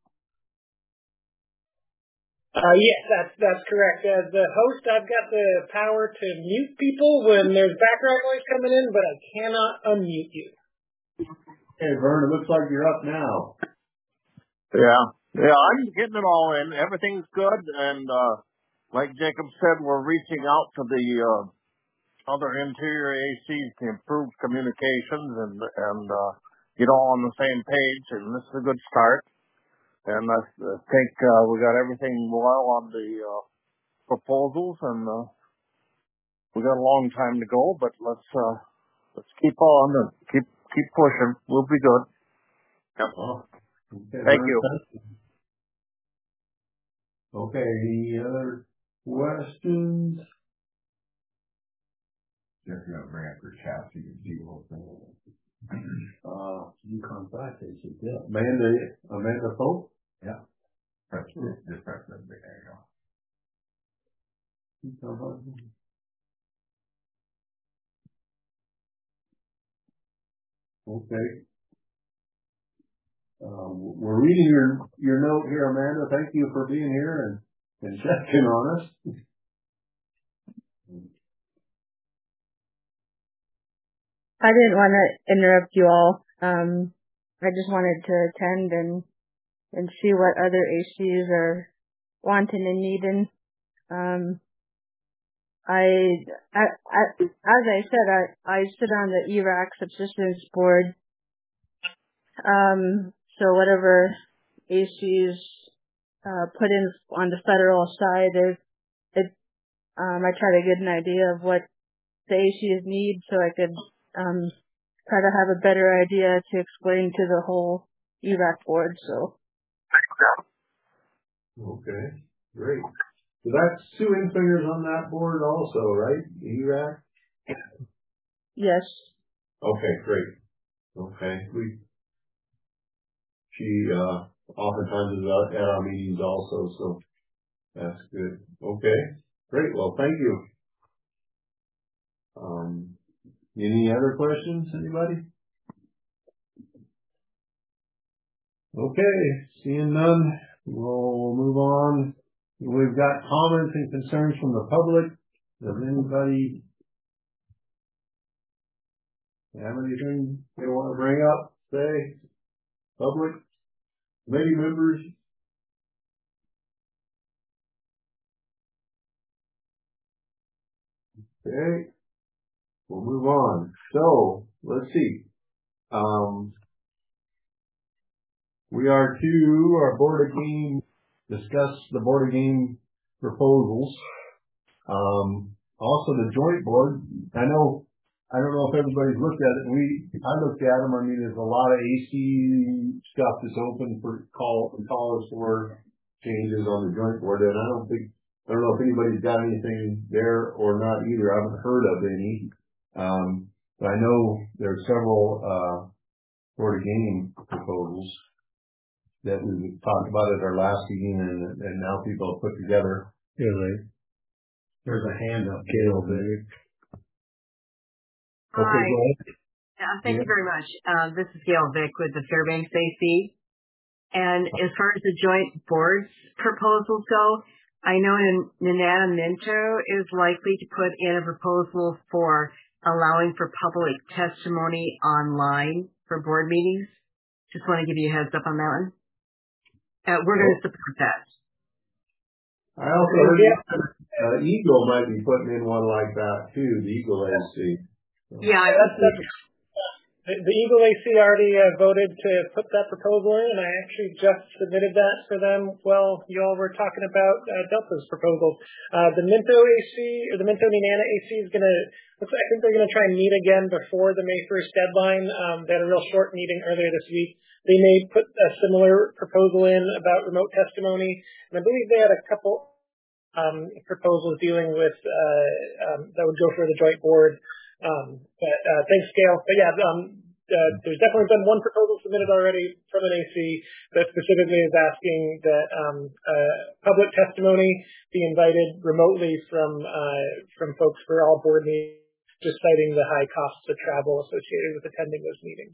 Yes, that's correct. As the host, I've got the power to mute people when there's background noise coming in, but I cannot unmute you. Hey, Vern, it looks like you're up now. Yeah, I'm getting it all in. Everything's good, and like Jacob said, we're reaching out to the other interior ACs to improve communications and get all on the same page, and this is a good start. And I think we got everything well on the proposals, and we got a long time to go, but let's keep on and keep pushing. We'll be good. Yep. Okay, thank you. Okay, any other questions? If you're going to bring up your chat, you can see the whole thing. Yukon 5 station. Yeah. Amanda Pope? Yeah. Just press that big. There you go. Okay. We're reading your note here, Amanda. Thank you for being here and checking on us. I didn't want to interrupt you all. I just wanted to attend and see what other ACs are wanting and needing. As I said, I sit on the ERAC subsistence board. So whatever ACs put in on the federal side, I try to get an idea of what the ACs need, so I could try to have a better idea to explain to the whole ERAC board. So. Okay, great. So that's Sue Infingers on that board also, right? ERAC? Yes. Okay, great. Okay, she oftentimes is at our meetings also, so that's good. Okay, great. Well, thank you. Any other questions, anybody? Okay, seeing none, we'll move on. We've got comments and concerns from the public. Does anybody have anything they want to bring up, say? Public? Committee members? Okay, we'll move on. So, let's see. We are to our Board of Game, discuss the Board of Game proposals. Also the joint board, I don't know if everybody's looked at it. I looked at them. I mean, there's a lot of AC stuff that's open for calls for changes on the joint board, and I don't know if anybody's got anything there or not either. I haven't heard of any. But I know there's several Board of Game proposals that we talked about at our last meeting, and now people have put together. There's a hand up, Gail. Okay, Hi. go ahead. Thank you very much. This is Gail Vick with the Fairbanks AC. And as far as the joint boards proposals go, I know Nenana Minto is likely to put in a proposal for allowing for public testimony online for board meetings. Just want to give you a heads up on that one. We're going to support that. I also heard Eagle might be putting in one like that too, the Eagle AC. Yeah, the Eagle AC already voted to put that proposal in, and I actually just submitted that for them while you all were talking about Delta's proposal. The Minto AC, or the Minto Nenana AC is I think they're going to try and meet again before the May 1st deadline. They had a real short meeting earlier this week. They may put a similar proposal in about remote testimony, and I believe they had a couple proposals dealing with that would go for the joint board. But thanks, Gail. But yeah, there's definitely been one proposal submitted already from an AC that specifically is asking that public testimony be invited remotely from folks for all board meetings, just citing the high costs of travel associated with attending those meetings.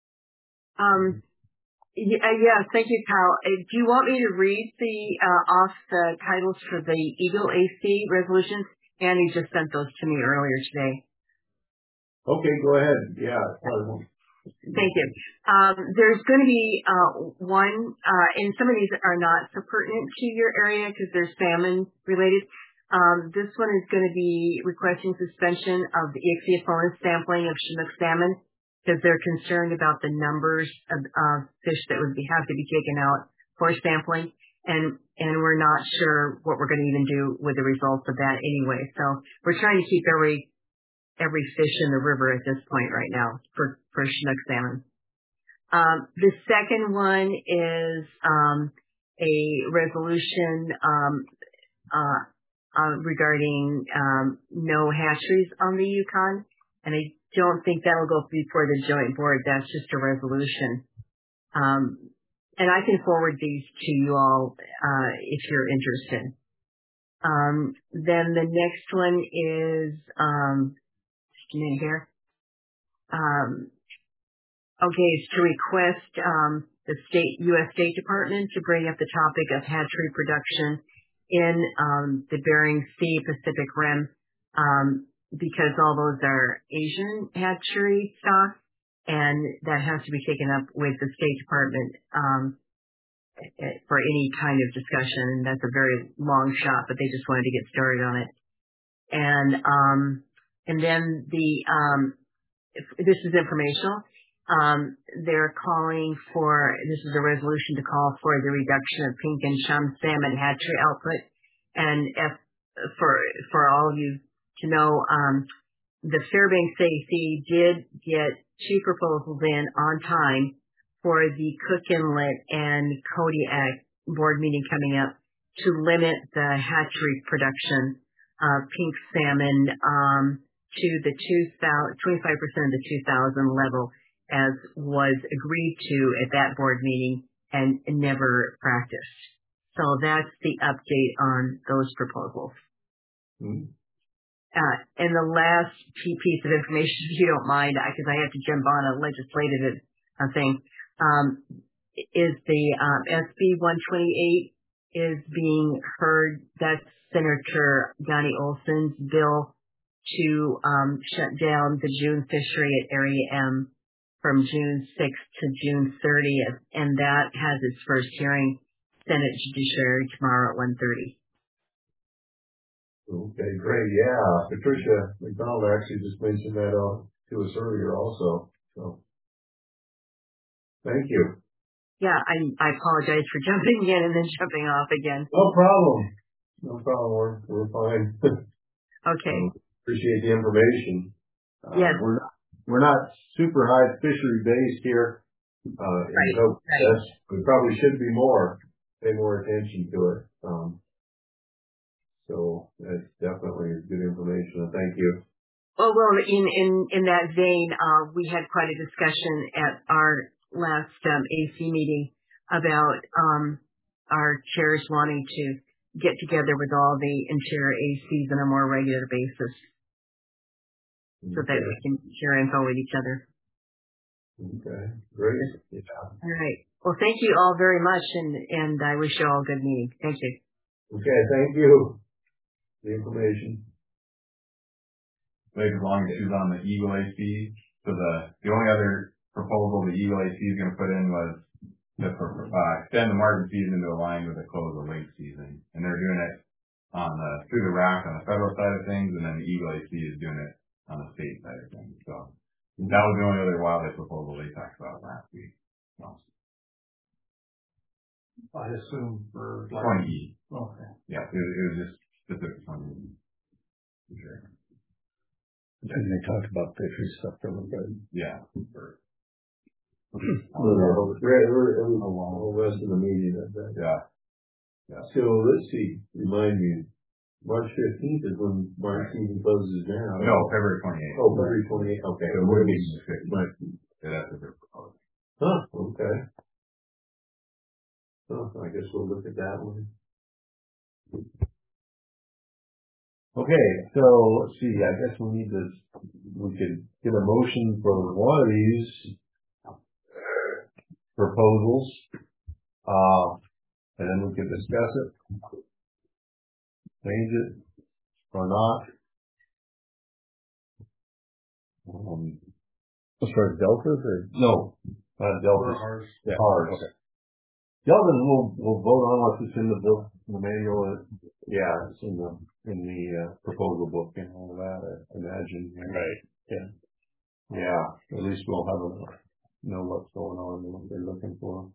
Yes, thank you, Kyle. Do you want me to read off the titles for the Eagle AC resolutions? Annie just sent those to me earlier today. Okay, go ahead. Yeah. Thank you. There's going to be one, and some of these are not so pertinent to your area because they're salmon related. This one is going to be requesting suspension of the ichthyophilus sampling of Chinook salmon because they're concerned about the numbers of fish that would have to be taken out for sampling, and we're not sure what we're going to even do with the results of that anyway. So we're trying to keep every fish in the river at this point right now for Chinook salmon. The second one is a resolution regarding no hatcheries on the Yukon, and I don't think that will go before the joint board. That's just a resolution. And I can forward these to you all if you're interested. Then the next one is just a minute here. Okay, it's to request the U.S. State Department to bring up the topic of hatchery production in the Bering Sea Pacific Rim, because all those are Asian hatchery stock, and that has to be taken up with the State Department for any kind of discussion. And that's a very long shot, but they just wanted to get started on it. And then this is informational. They're calling for, this is a resolution to call for the reduction of pink and chum salmon hatchery output. And for all of you to know, the Fairbanks AC did get 2 proposals in on time for the Cook Inlet and Kodiak board meeting coming up to limit the hatchery production of pink salmon to the 25% of the 2,000 level, as was agreed to at that board meeting and never practiced. So that's the update on those proposals. Mm-hmm. And the last piece of information, if you don't mind, because I have to jump on a legislative thing, is the SB 128 is being heard. That's Senator Donnie Olson's bill to shut down the June fishery at Area M from June 6th to June 30th, and that has its first hearing, Senate Judiciary, tomorrow at 1:30. Okay, great. Yeah, Patricia McDonald actually just mentioned that to us earlier also. So, thank you. Yeah, I apologize for jumping in and then jumping off again. No problem. No problem. We're fine. Okay. Appreciate the information. Yes. We're not super high fishery based here. Right. We probably should be more. Pay more attention to it. So that's definitely good information. Thank you. Well, in that vein, we had quite a discussion at our last AC meeting about our chairs wanting to get together with all the interior ACs on a more regular basis, so that we can share info with each other. Okay, great. Yeah. All right. Well, thank you all very much, and I wish you all a good meeting. Thank you. Okay, thank you. The information. Like as long as she's on the Eagle AC. So the only other proposal the Eagle AC is going to put in was to extend the market season to align with the close of lake season, and they're doing it through the RAC on the federal side of things, and then the Eagle AC is doing it on the state side of things. So that was the only other wildlife proposal they talked about last week. So, I assume for 20E. Okay. Yeah, it was just specific 20E. For sure. And they talked about fishery stuff for a little bit. Yeah. The whole rest of the meeting. Yeah. So let's see. Remind me. March 15th is when March season closes down. No, February 28th. Oh, February 28th. Okay. So we're meeting the 15th. That's what they're proposing. Huh. Okay. So I guess we'll look at that one. Okay, so let's see. I guess we could get a motion for one of these proposals, and then we can discuss it, change it or not. As far as deltas or no, not deltas. Ours. Yeah, ours. Okay. Deltas we'll vote on once it's in the bill, the manual. Yeah, it's in the proposal book and all that. I imagine. Right. Yeah. Yeah. At least we'll know what's going on and what they're looking for.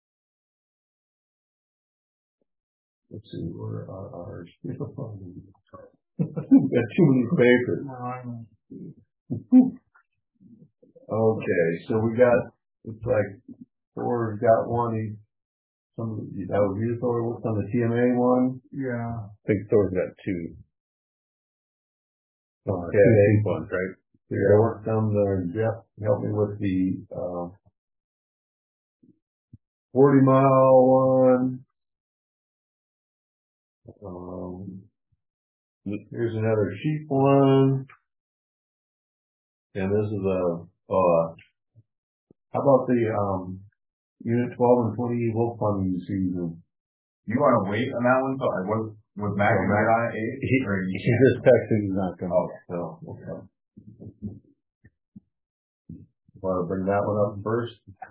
Let's see, where are ours? We've got too many papers. Okay, so we got, it's like Thor's got one. That was you, Thor, what's on the TMA one? Yeah. I think Thor's got two. Okay. Two big ones, right? Yeah, work down there. Jeff, help me with the 40-mile one. Here's another sheep one. And this is how about the Unit 12 and 20 wolf hunting season? You want to wait on that one? So I was Mac on it? He just texted he's not going to. Oh, okay. Want to bring that one up first?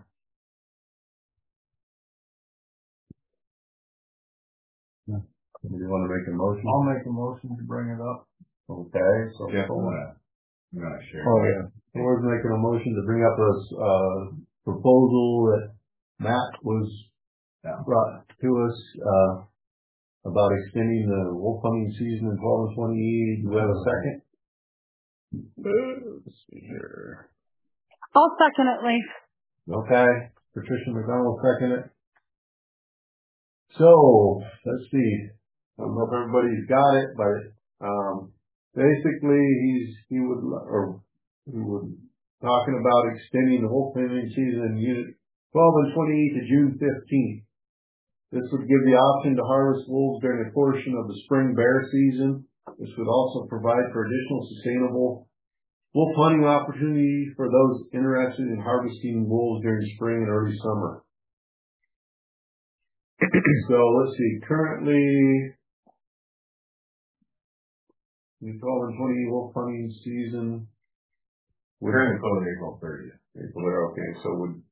Do you want to make a motion? I'll make a motion to bring it up. Okay, so Jeff, I'm gonna share. Oh yeah, Thor's making a motion to bring up this proposal that Matt was brought to us about extending the wolf hunting season in 12 and 20E. Do we have a second? Let's see here. I'll second it, Lee. Okay, Patricia McDonald second it. So let's see. I don't know if everybody's got it, but basically he was talking about extending the wolf hunting season in Unit 12 and 20 to June 15th. This would give the option to harvest wolves during a portion of the spring bear season. This would also provide for additional sustainable wolf hunting opportunities for those interested in harvesting wolves during spring and early summer. So let's see, currently the 12 and 20 wolf hunting season. We're going to close April 30th. Okay, so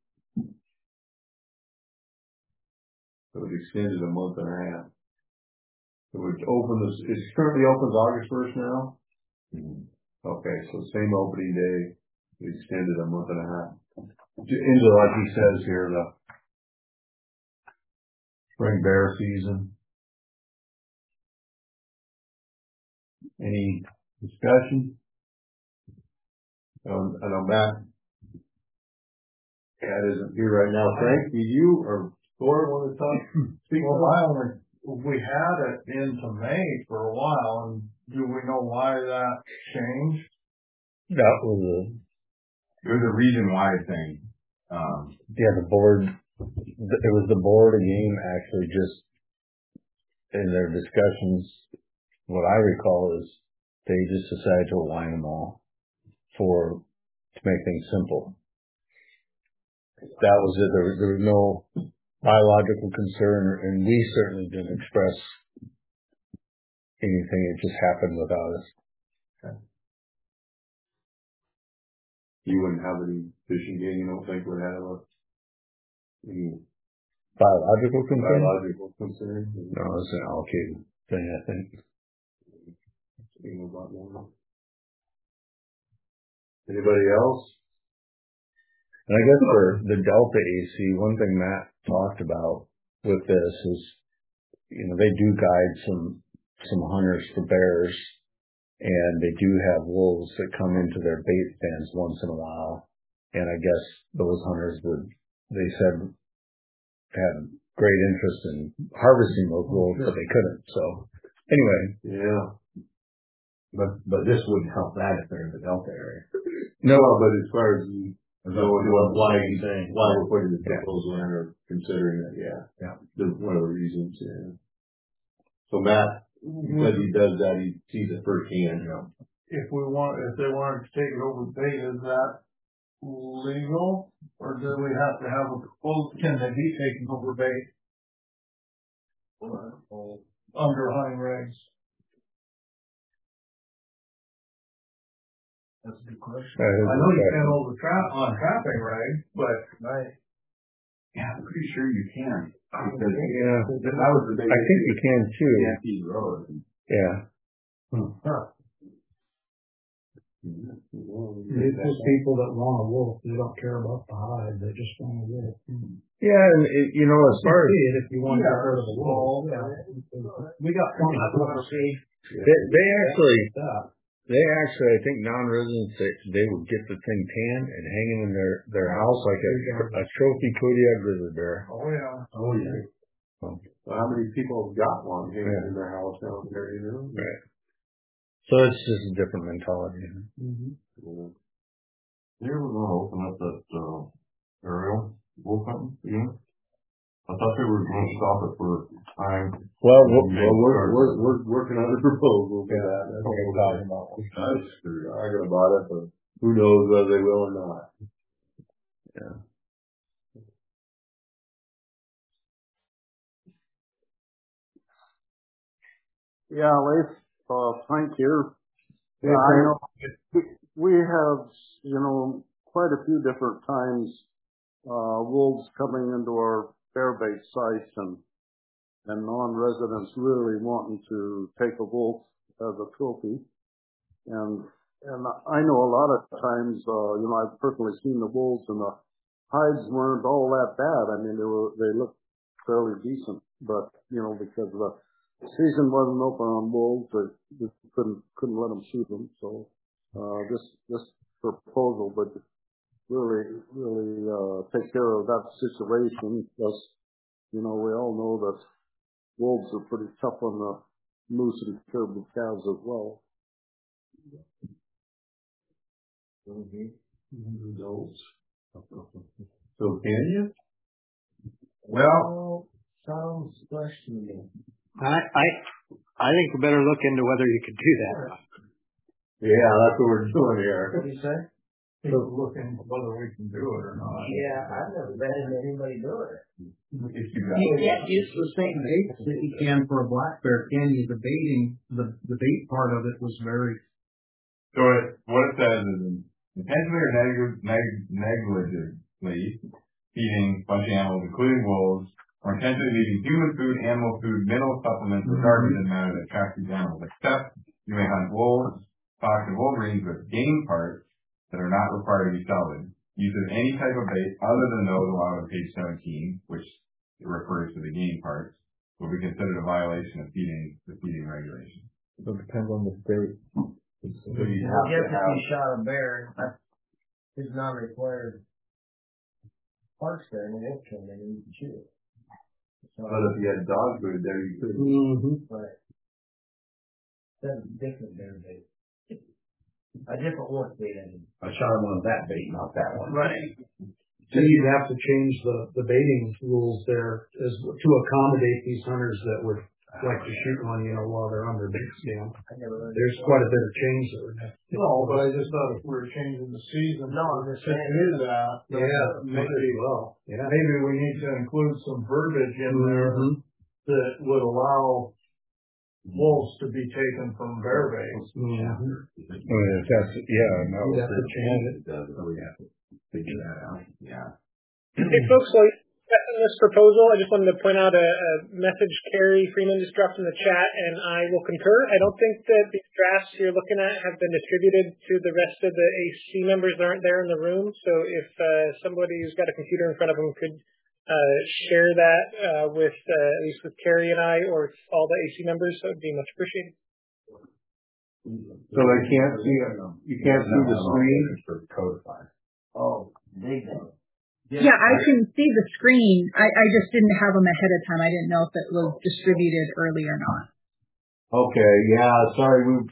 it extended a month and a half. So it's currently open August 1st now? Okay, so same opening day, we extended a month and a half. Into, like he says here, the spring bear season. Any discussion? I know Matt isn't here right now. Frank, do you or Thor want to talk? We had it into May for a while, and do we know why that changed? That was It was a region-wide thing. the board. It was the board again, actually, just in their discussions. What I recall is they just decided to align them all to make things simple. That was it. There was no biological concern, and we certainly didn't express anything. It just happened without us. Okay. You wouldn't have any fishing game, you don't think would have any biological concern? Biological concern? No, it's an allocated thing, I think. Anybody else? And I guess for the Delta AC, one thing Matt talked about with this is, they do guide some hunters for bears, and they do have wolves that come into their bait stands once in a while. And I guess those hunters they said, had great interest in harvesting those wolves, but they couldn't. So anyway. Yeah. But this wouldn't help that if they're in the Delta area. No, but as far as why we're putting the proposal in or considering it, yeah. One of the reasons, yeah. So Matt, because he does that, he sees it firsthand. If they wanted to take it over bait, is that legal, or do we have to have a proposal? Can they be taken over bait under hunting regs? That's a good question. I know you can't over on trapping regs, but I'm pretty sure you can. Because, that was the big I think you can too. Yankee Road. Yeah. It's those people that want a wolf, they don't care about the hide, they just want a wolf. Yeah, and as far as if you want to get rid of the wolf, we got plenty of see. They actually, I think non-residents, they would get the thing tanned and hang it in their house like a trophy Kodiak grizzly bear. Oh yeah. Well, how many people have got one hanging in their house down there, Right. So it's just a different mentality. Mm-hmm. You ever want to open up that aerial wolf hunting again? I thought they were going to stop it for time. Well, we're working on a proposal for that. That's what we're talking about. I'm talking about it, but who knows whether they will or not. Yeah. Yeah, Leif, Frank here. I know we have, quite a few different times, wolves coming into our bear bait sites and non-residents really wanting to take a wolf as a trophy. And I know a lot of times, I've personally seen the wolves and the hides weren't all that bad. I mean, they looked fairly decent, but, because the season wasn't open on wolves, they couldn't let them shoot them. So, this proposal would really take care of that situation. Plus, we all know that wolves are pretty tough on the moose and caribou calves as well. So can you? Well, sounds questionable. I think we better look into whether you could do that. Yeah, that's what we're doing here. What did you say? Looking whether we can do it or not. Yeah, I've never been anybody do it. You can't use the same bait that you can for a black bear, can you? The baiting, the bait part of it was very. So what it says is intentionally or negligently feeding a bunch of animals, including wolves, or intentionally leaving human food, animal food, mineral supplements, or garbage in manner that attracts these animals. Except you may hunt wolves, fox, and wolverines with game parts that are not required to be salvaged. Use of any type of bait other than those allowed on page 17, which refers to the game parts, will be considered a violation of the feeding regulation. So it depends on the state. So you have to have. If you shot a bear, that is not required. Parts there, and it can, and you can shoot it. So, but if you had dog food there, you could. Right. That's different bear bait. A different wolf bait, I mean. I shot him on that bait, not that one. Right. So you'd have to change the baiting rules there to accommodate these hunters that would like to shoot one, while they're under bait scan. There's quite a bit of change there. No, but I just thought if we were changing the season, to do that, maybe we need to include some verbiage in there that would allow wolves to be taken from bear baits. Yeah. No. We have to change it. So we have to figure that out. Yeah. Hey folks, while you're discussing this proposal, I just wanted to point out a message Carrie Freeman just dropped in the chat, and I will concur. I don't think that these drafts you're looking at have been distributed to the rest of the AC members that aren't there in the room. So if somebody who's got a computer in front of them could share that with at least with Carrie and I, or all the AC members, that would be much appreciated. So they can't see it. You can't see the screen for codified. Oh, big one. Yeah, I can see the screen. I just didn't have them ahead of time. I didn't know if it was distributed early or not. Okay, yeah, sorry, we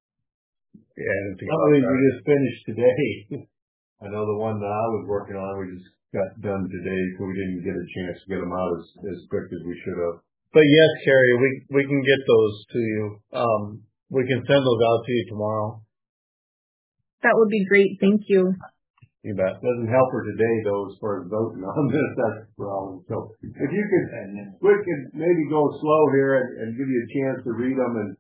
just finished today. I know the one that I was working on, we just got done today, so we didn't get a chance to get them out as quick as we should have. But yes, Carrie, we can get those to you. We can send those out to you tomorrow. That would be great. Thank you. You bet. Doesn't help her today though, as far as voting on this. That's the problem. So if you could, we could maybe go slow here and give you a chance to read them and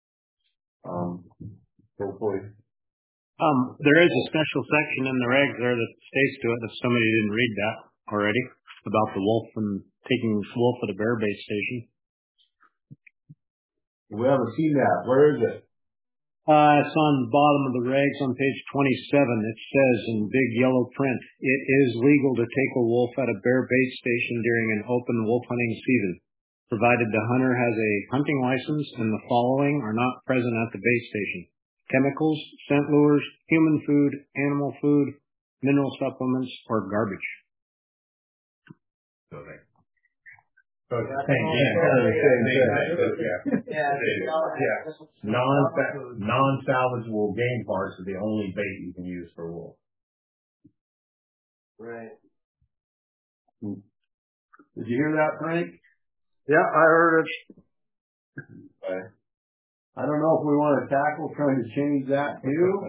hopefully. There is a special section in the regs there that states to it, if somebody didn't read that already, about the wolf and taking the wolf at a bear bait station. We haven't seen that. Where is it? It's on the bottom of the regs on page 27. It says in big yellow print, it is legal to take a wolf at a bear bait station during an open wolf hunting season, provided the hunter has a hunting license and the following are not present at the bait station: chemicals, scent lures, human food, animal food, mineral supplements, or garbage. So it's the same thing. Non-salvageable game parts are the only bait you can use for wolf. Right. Did you hear that, Frank? Yeah, I heard it. Okay. I don't know if we want to tackle trying to change that too.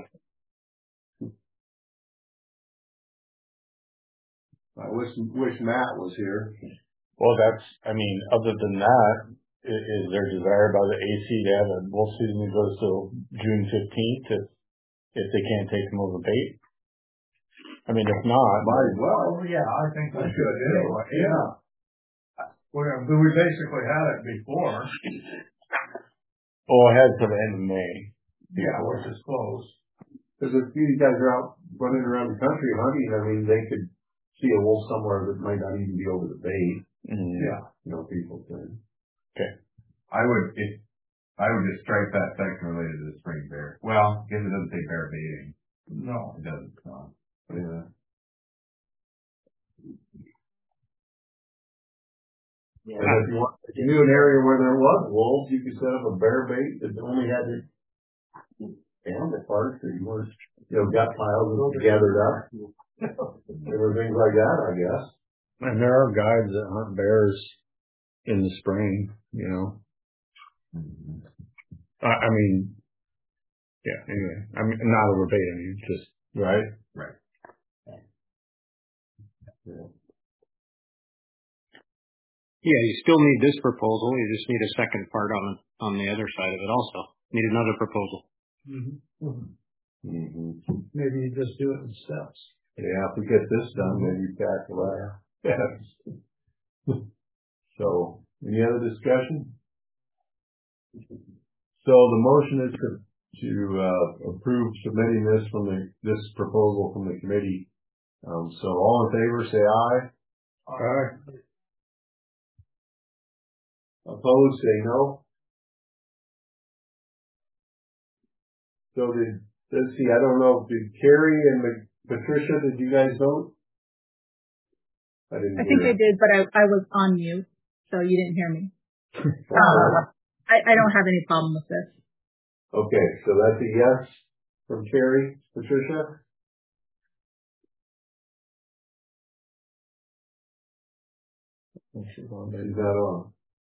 I wish Matt was here. Well, other than that, is there desire by the AC to have a wolf season that goes till June 15th if they can't take them over bait? If not. Might as well. Yeah, I think that's good anyway. Yeah. We basically had it before. Oh, I had till the end of May. Yeah, which is close. Because if you guys are out running around the country hunting, they could see a wolf somewhere that might not even be over the bait. Yeah. People think. Okay. I would just strike that section related to the spring bear. Well, because it doesn't say bear baiting. No. It doesn't. Yeah. If you knew an area where there was wolves, you could set up a bear bait that only had the animal parts that you weren't, gut piles and gathered up. There were things like that, I guess. And there are guides that hunt bears in the spring, anyway. Not over bait, just. Right. Yeah, you still need this proposal. You just need a second part on the other side of it also. Need another proposal. Maybe you just do it in steps. Yeah, if we get this done, maybe tackle that. Yes. So, any other discussion? So the motion is to approve submitting this proposal from the committee. So all in favor, say aye. Aye. Opposed, say no. So let's see, I don't know, did Carrie and Patricia, did you guys vote? I think I did, but I was on mute, so you didn't hear me. I don't have any problem with this. Okay, so that's a yes from Carrie. Patricia? She's not on.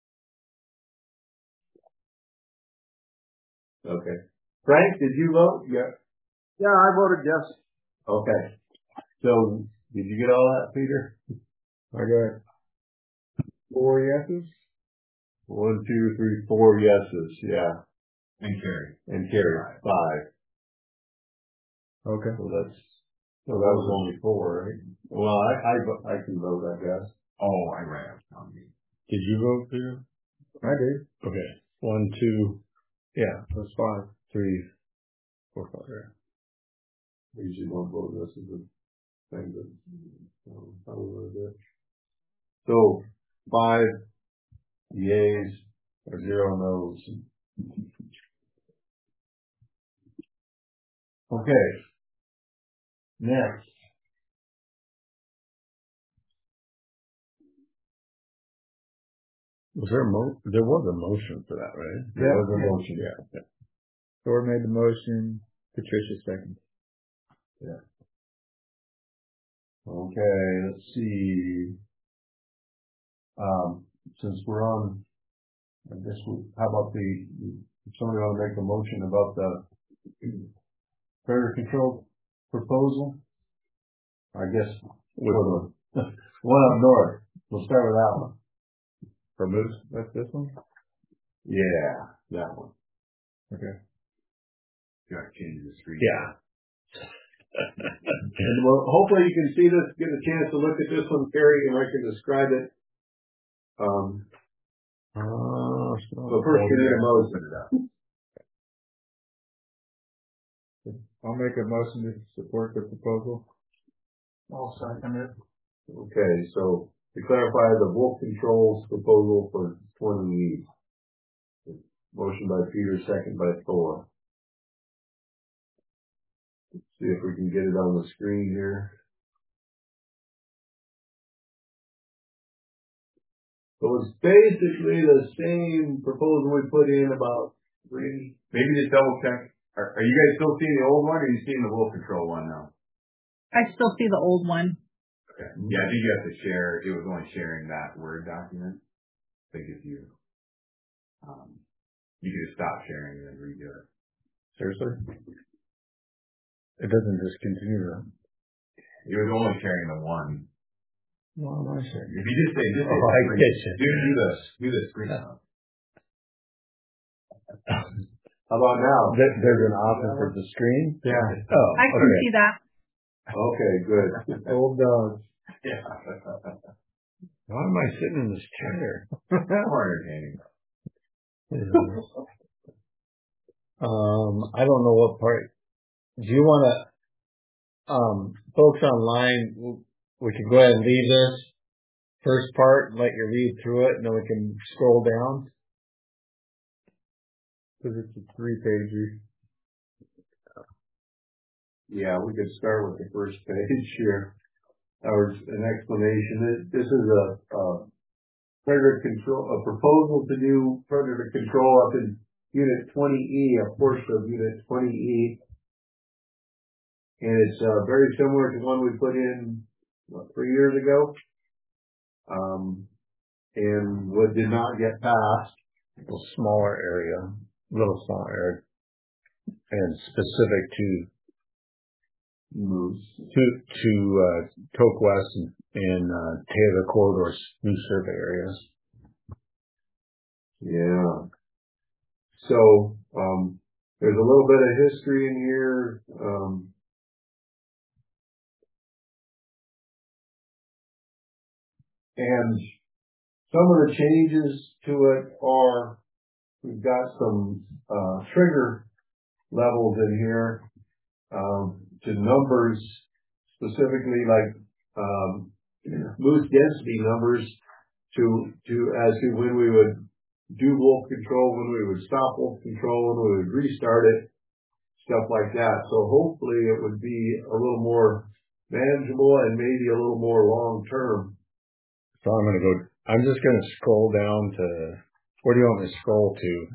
Okay. Frank, did you vote? Yeah. Yeah, I voted yes. Okay. So, did you get all that, Peter? I got 4 yeses. 1, 2, 3, 4 yeses. Yeah. And Carrie. 5. Okay. So that was only 4, right? Well, I can vote, I guess. Oh, I ran. Did you vote, Peter? I did. Okay. 1, 2. Yeah, that's 5. 3, 4, 5. Yeah. I usually don't vote. This is the thing that I would do. So 5 yeas or 0 no's. Okay. Next. There was a motion for that, right? There was a motion. Yeah. Thor made the motion. Patricia second. Yeah. Okay, let's see. Since we're on, I guess how about somebody want to make a motion about the predator control proposal? I guess with one up north. We'll start with that one. For Moose, that's this one? Yeah, that one. Okay. You got to change the screen. Yeah. And hopefully you can see this, get a chance to look at this one, Carrie, and I can describe it. So first you need a motion. I'll make a motion to support the proposal. I'll second it. Okay, so to clarify, the wolf controls proposal for 20 motion by Peter, second by Thor. Let's see if we can get it on the screen here. So it's basically the same proposal we put in about 3. Maybe just double check. Are you guys still seeing the old one, or are you seeing the wolf control one now? I still see the old one. Okay. Yeah, I think you have to share. It was only sharing that Word document. I think if you you can just stop sharing and then redo it. Seriously? It doesn't just continue that. It was only sharing the one. Well, I see. If you just say, I get you. do the screen up. How about now? There's an option for the screen? Yeah. Oh, I can see that. Okay, good. Old dogs. Yeah. Why am I sitting in this chair? More entertaining. I don't know what part. Do you want to, folks online, we can go ahead and leave this first part and let you read through it, and then we can scroll down. Because it's a 3-pager. Yeah, we could start with the first page here. Or an explanation. This is a predator control, a proposal to do predator control up in Unit 20E, a portion of Unit 20E. And it's very similar to one we put in, 3 years ago? And what did not get passed. A little smaller area. And specific to moves. To Tok West and Taylor Corridors, new survey areas. Yeah. So, There's a little bit of history in here. And some of the changes to it are, we've got some trigger levels in here to numbers, specifically like moose density numbers to as to when we would do wolf control, when we would stop wolf control, when we would restart it, stuff like that. So hopefully it would be a little more manageable and maybe a little more long term. So I'm just going to scroll down to, where do you want me to scroll to?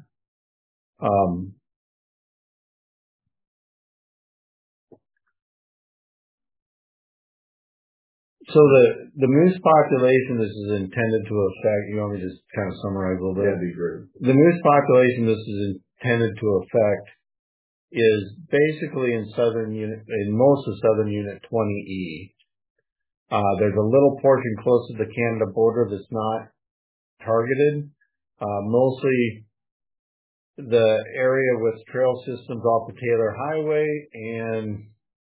So the moose population this is intended to affect, you want me to just kind of summarize a little bit? That'd be great. The moose population this is intended to affect is basically in most of Southern Unit 20E. There's a little portion close to the Canada border that's not targeted. Mostly the area with trail systems off the Taylor Highway and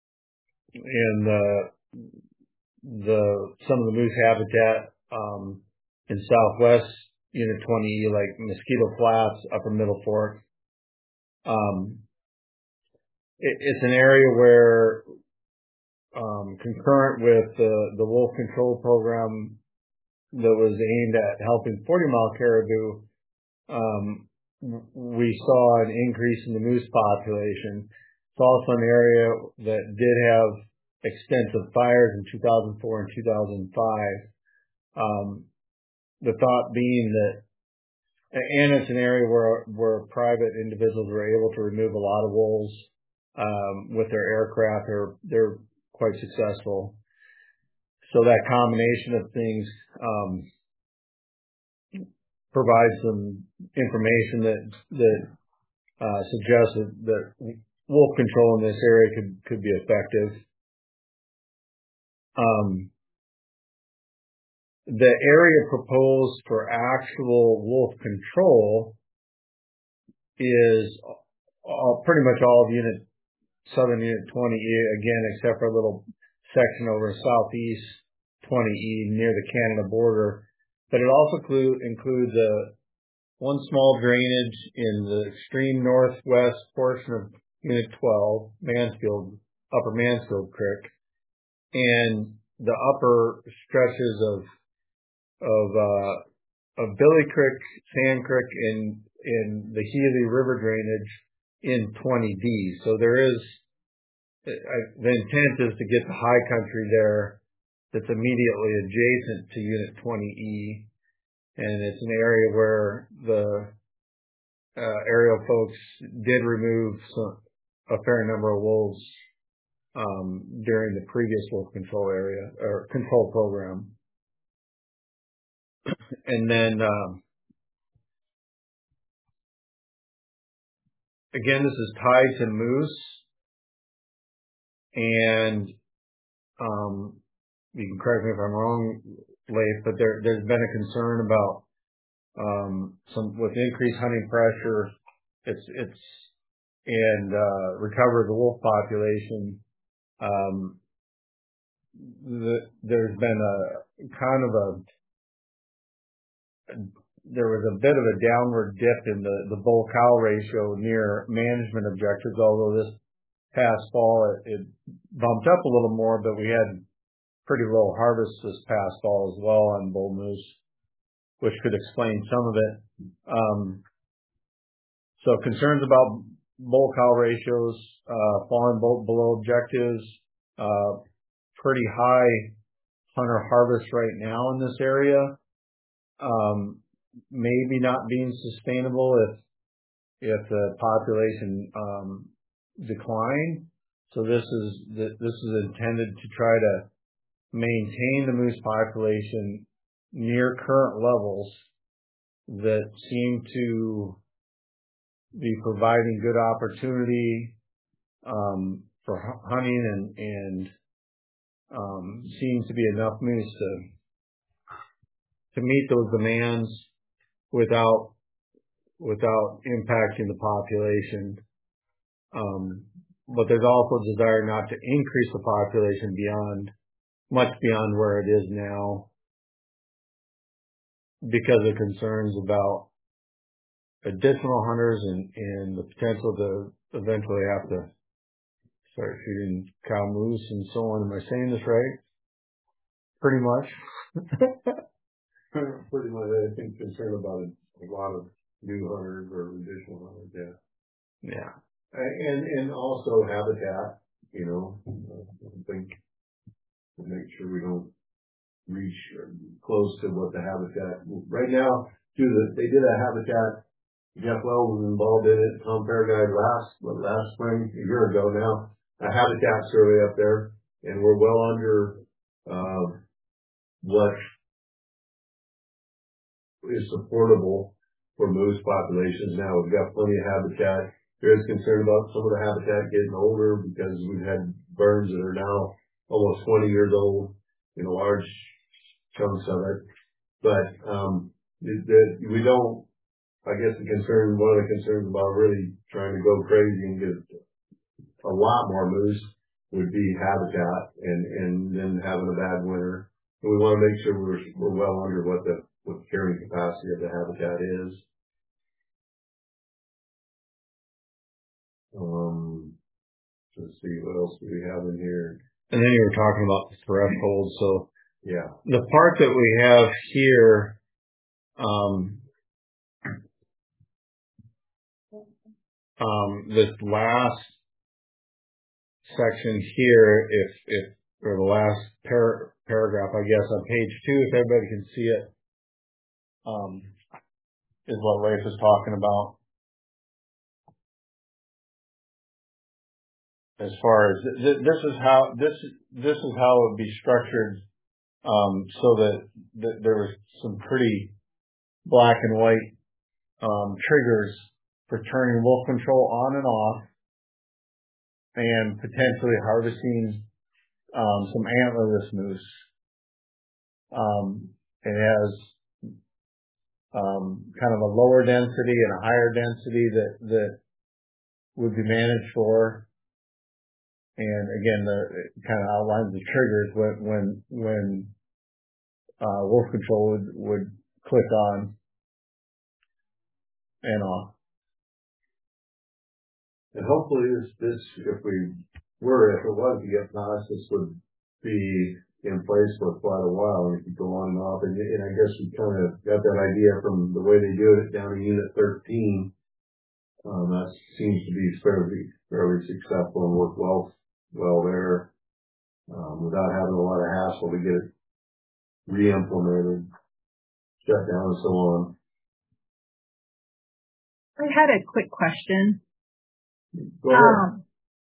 some of the moose habitat in Southwest Unit 20E, like Mosquito Flats, Upper Middle Fork. It's an area where concurrent with the wolf control program that was aimed at helping 40-mile caribou, we saw an increase in the moose population. It's also an area that did have extensive fires in 2004 and 2005. The thought being that, and it's an area where private individuals were able to remove a lot of wolves with their aircraft. They're quite successful. So that combination of things provides some information that suggests that wolf control in this area could be effective. The area proposed for actual wolf control is pretty much all of Southern Unit 20E, again, except for a little section over in Southeast 20E near the Canada border. But it also includes one small drainage in the extreme northwest portion of Unit 12, Upper Mansfield Creek, and the upper stretches of Billy Creek, Sand Creek, and the Healy River drainage in 20D. So there is, the intent is to get the high country there that's immediately adjacent to Unit 20E. And it's an area where the aerial folks did remove a fair number of wolves during the previous wolf control area or control program. And then, again, this is tied to moose, and you can correct me if I'm wrong, Leif, but there's been a concern about with increased hunting pressure, and recovery of the wolf population. There's been there was a bit of a downward dip in the bull-cow ratio near management objectives, although this past fall it bumped up a little more, but we had pretty low harvest this past fall as well on bull moose, which could explain some of it. So concerns about bull-cow ratios falling below objectives, pretty high hunter harvest right now in this area. Maybe not being sustainable if the population decline. So this is intended to try to maintain the moose population near current levels that seem to be providing good opportunity for hunting and seems to be enough moose to meet those demands without impacting the population. But there's also a desire not to increase the population much beyond where it is now because of concerns about additional hunters and the potential to eventually have to start shooting cow, moose, and so on. Am I saying this right? Pretty much. Pretty much. I think concerned about a lot of new hunters or additional hunters. Yeah. And also habitat. I think to make sure we don't reach close to what the habitat. Right now, they did a habitat. Jeff Wells was involved in it. Tom Fairguide last spring, a year ago now, a habitat survey up there, and we're well under what is supportable for moose populations now. We've got plenty of habitat. There is concern about some of the habitat getting older because we've had burns that are now almost 20 years old, large chunks of it. But we don't. I guess one of the concerns about really trying to go crazy and get a lot more moose would be habitat and then having a bad winter. And we want to make sure we're well under what the carrying capacity of the habitat is. Let's see, what else do we have in here? And then you were talking about the threshold. So yeah, the part that we have here, this last section here, or the last paragraph, I guess, on page 2, if everybody can see it, is what Rafe is talking about. As far as this is how it would be structured, so that there was some pretty black and white triggers for turning wolf control on and off, and potentially harvesting some antlerless moose. It has kind of a lower density and a higher density that would be managed for. And again, it kind of outlines the triggers when wolf control would click on and off. And hopefully this, if it was to get passed, this would be in place for quite a while and it could go on and off. And I guess we kind of got that idea from the way they do it down in Unit 13. That seems to be fairly successful and work well there, without having a lot of hassle to get it re-implemented, shut down, and so on. I had a quick question. Go ahead.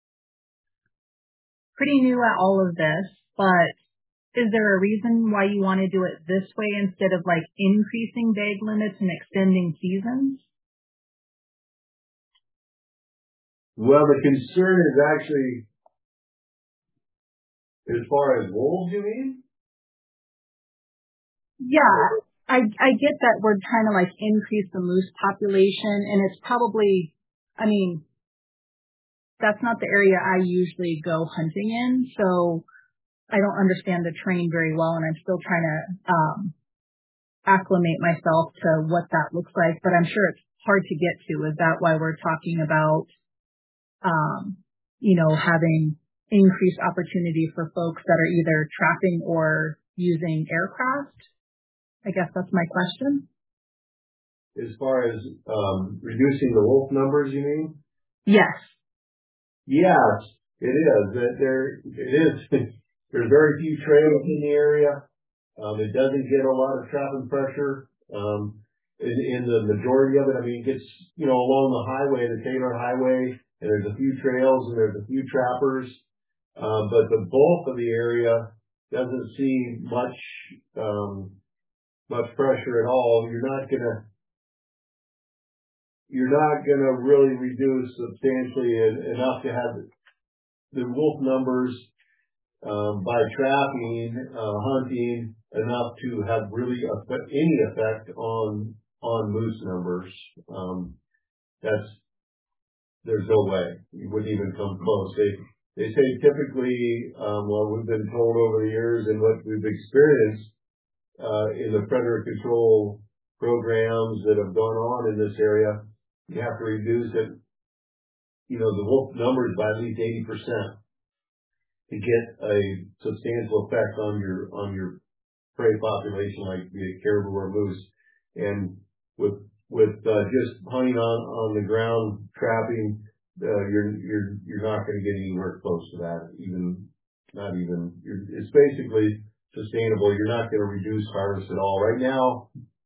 Pretty new at all of this, but is there a reason why you want to do it this way instead of like increasing bag limits and extending seasons? Well, the concern is actually, as far as wolves, you mean? Yeah, I get that we're trying to like increase the moose population, and it's probably, that's not the area I usually go hunting in, so I don't understand the terrain very well, and I'm still trying to acclimate myself to what that looks like, but I'm sure it's hard to get to. Is that why we're talking about, having increased opportunity for folks that are either trapping or using aircraft? I guess that's my question. As far as reducing the wolf numbers, you mean? Yes. Yes, it is. There's very few trails in the area. It doesn't get a lot of trapping pressure. In the majority of it, it gets, along the highway, the Taylor Highway, and there's a few trails and there's a few trappers. But the bulk of the area doesn't see much pressure at all. You're not gonna really reduce substantially enough to have the wolf numbers by trapping, hunting, enough to have really any effect on moose numbers. there's no way you wouldn't even come close. They say typically, what we've been told over the years and what we've experienced in the predator control programs that have gone on in this area, you have to reduce it, the wolf numbers by at least 80% to get a substantial effect on your prey population, like be it caribou or moose. And with just hunting on the ground trapping, you're not going to get anywhere close to that. It's basically sustainable. You're not going to reduce harvest at all. Right now,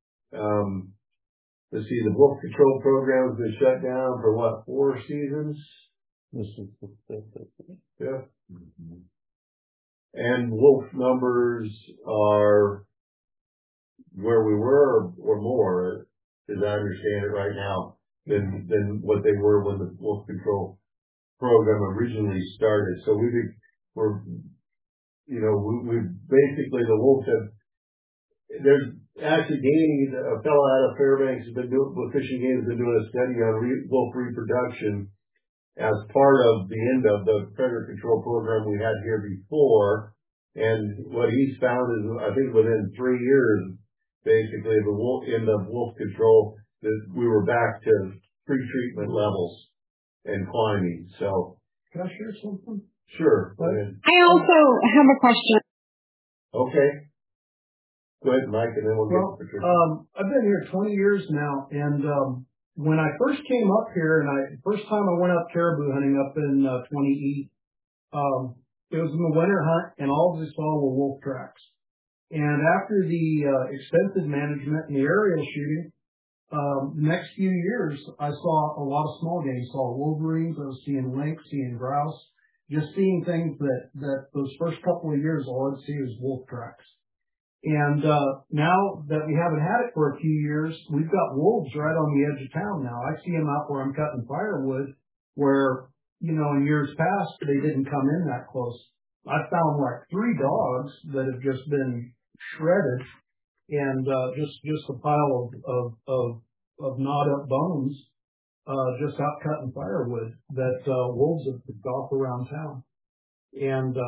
let's see, the wolf control program has been shut down for what, 4 seasons? This is the 5th. Yeah. Mm-hmm. And wolf numbers are where we were or more, as I understand it right now, than what they were when the wolf control program originally started. So we've basically, the wolves have, there's actually a fellow out of Fairbanks has been doing, with Fish and Game has been doing a study on wolf reproduction as part of the end of the predator control program we had here before. And what he's found is, I think within 3 years, basically, in the wolf control, that we were back to pre-treatment levels and climbing. So, can I share something? Sure. Go ahead. I also have a question. Okay. Go ahead, Mike, and then we'll get to Patricia. I've been here 20 years now, and when I first came up here, and first time I went up caribou hunting up in 20E, it was in the winter hunt, and all we saw were wolf tracks. And after the extensive management and the aerial shooting, next few years, I saw a lot of small game. I saw wolverines, I was seeing lynx, seeing grouse, just seeing things that those first couple of years, all I'd see was wolf tracks. And now that we haven't had it for a few years, we've got wolves right on the edge of town now. I see them out where I'm cutting firewood, where, in years past, they didn't come in that close. I found like 3 dogs that have just been shredded, and just a pile of gnawed up bones, just out cutting firewood that wolves have picked off around town. And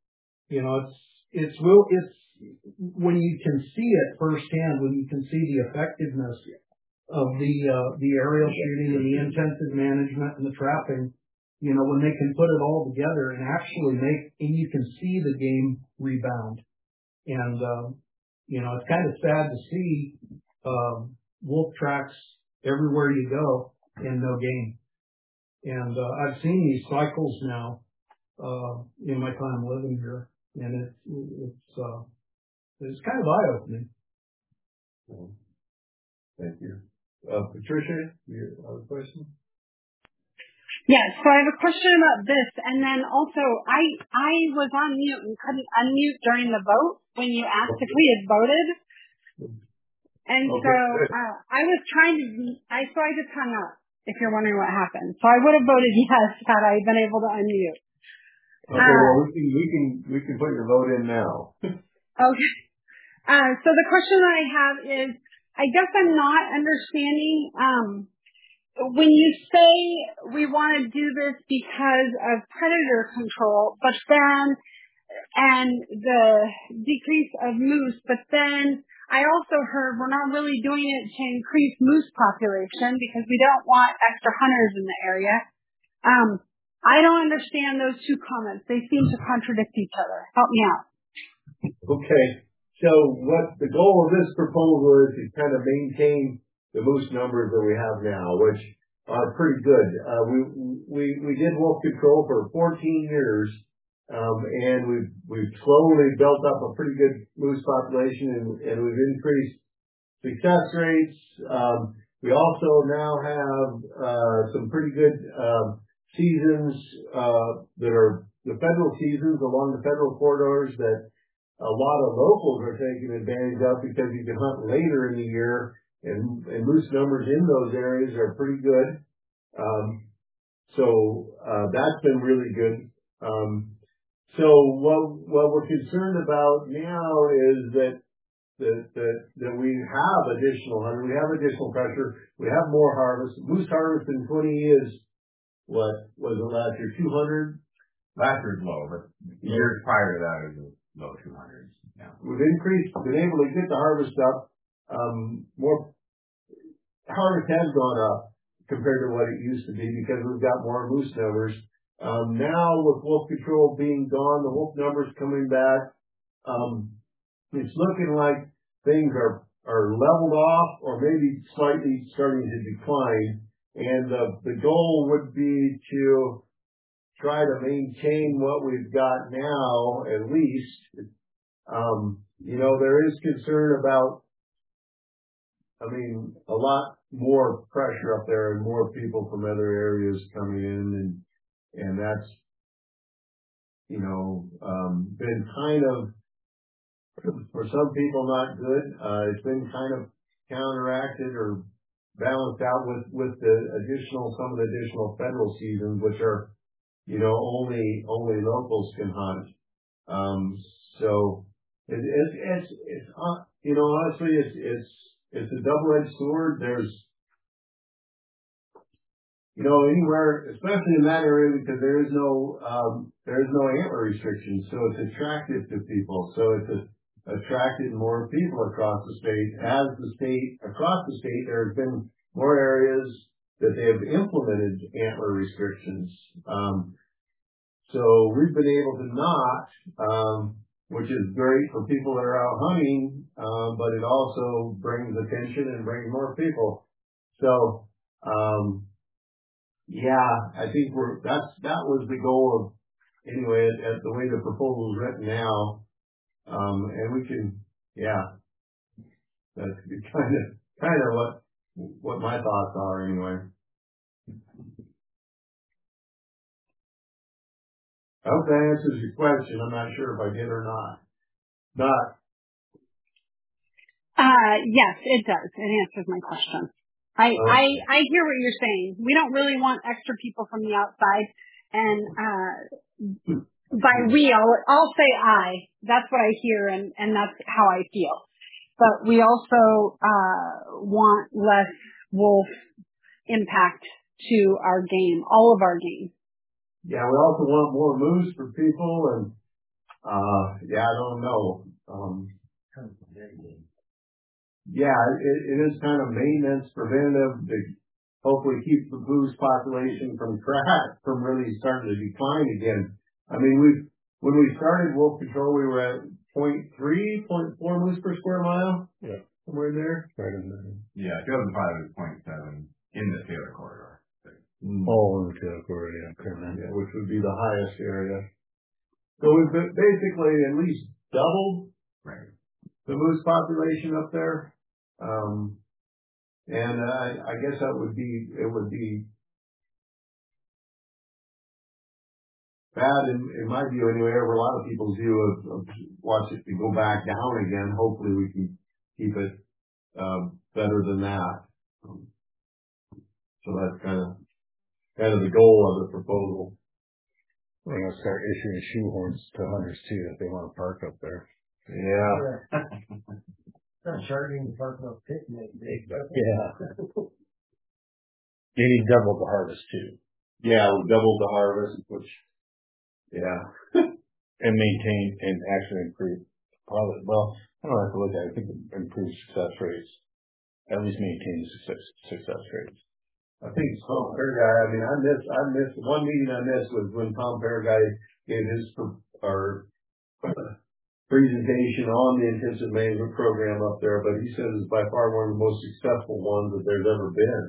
it's when you can see it firsthand, when you can see the effectiveness of the aerial shooting and the intensive management and the trapping, when they can put it all together and actually and you can see the game rebound. And, it's kind of sad to see wolf tracks everywhere you go and no game. And I've seen these cycles now in my time living here, and it's kind of eye-opening. Thank you. Patricia, you have a question? Yes, so I have a question about this, and then also I was on mute and couldn't unmute during the vote when you asked if we had voted, and so I was trying to. So I just hung up. If you're wondering what happened, so I would have voted yes had I been able to unmute. Okay, well we can put your vote in now. Okay. So the question that I have is, I guess I'm not understanding. When you say we want to do this because of predator control, and the decrease of moose, but then I also heard we're not really doing it to increase moose population because we don't want extra hunters in the area. I don't understand those two comments. They seem to contradict each other. Help me out. Okay. So what the goal of this proposal is to kind of maintain the moose numbers that we have now, which are pretty good. We did wolf control for 14 years, and we've slowly built up a pretty good moose population, and we've increased success rates. We also now have some pretty good seasons that are the federal seasons along the federal corridors that a lot of locals are taking advantage of because you can hunt later in the year, and moose numbers in those areas are pretty good. So that's been really good. So what we're concerned about now is that we have additional hunters, we have additional pressure, we have more harvest. Moose harvest in 20 is what was it last year, 200? Last year's low, but years prior to that it was low 200s. Yeah. We've been able to get the harvest up. More harvest has gone up compared to what it used to be because we've got more moose numbers. Now with wolf control being gone, the wolf numbers coming back, it's looking like things are leveled off or maybe slightly starting to decline. And the goal would be to try to maintain what we've got now, at least. There is concern about, a lot more pressure up there and more people from other areas coming in, and that's, been kind of, for some people, not good. It's been kind of counteracted or balanced out with some of the additional federal seasons, which are, only locals can hunt. So it's honestly, it's a double-edged sword. There's, anywhere, especially in that area, because there is no antler restriction, so it's attractive to people. So it's attracted more people across the state. Across the state, there have been more areas that they have implemented antler restrictions. So we've been able to not, which is great for people that are out hunting, but it also brings attention and brings more people. So, I think that was the goal of, anyway, at the way the proposal is written now. And we can, that's kind of what my thoughts are anyway. I hope that answers your question. I'm not sure if I did or not. Yes, it does. It answers my question. I hear what you're saying. We don't really want extra people from the outside, and by we, I'll say I. That's what I hear, and that's how I feel. But we also want less wolf impact to our game, all of our game. Yeah, we also want more moose for people, and I don't know. It is kind of maintenance, preventative to hopefully keep the moose population from really starting to decline again. When we started wolf control, we were at 0.3, 0.4 moose per square mile. Yeah, somewhere in there. Right in there. Yeah, 2005 was 0.7 in the Taylor corridor. Oh, in the Taylor corridor, yeah, which would be the highest area. So we've basically at least doubled the moose population up there. And I guess it would be bad in my view anyway, or a lot of people's view of watch it to go back down again. Hopefully we can keep it better than that. So that's kind of the goal of the proposal. We're going to start issuing shoehorns to hunters too if they want to park up there. Yeah. Not charging to park no picnic. Yeah. You need double the harvest too. Yeah, we'll double the harvest, which, and maintain and actually improve probably. Well, I don't have to look at it. I think it improves success rates. At least maintain success rates. I think Tom Paraguy, I missed one meeting I missed was when Tom Paraguy gave his presentation on the intensive management program up there, but he says it's by far one of the most successful ones that there's ever been.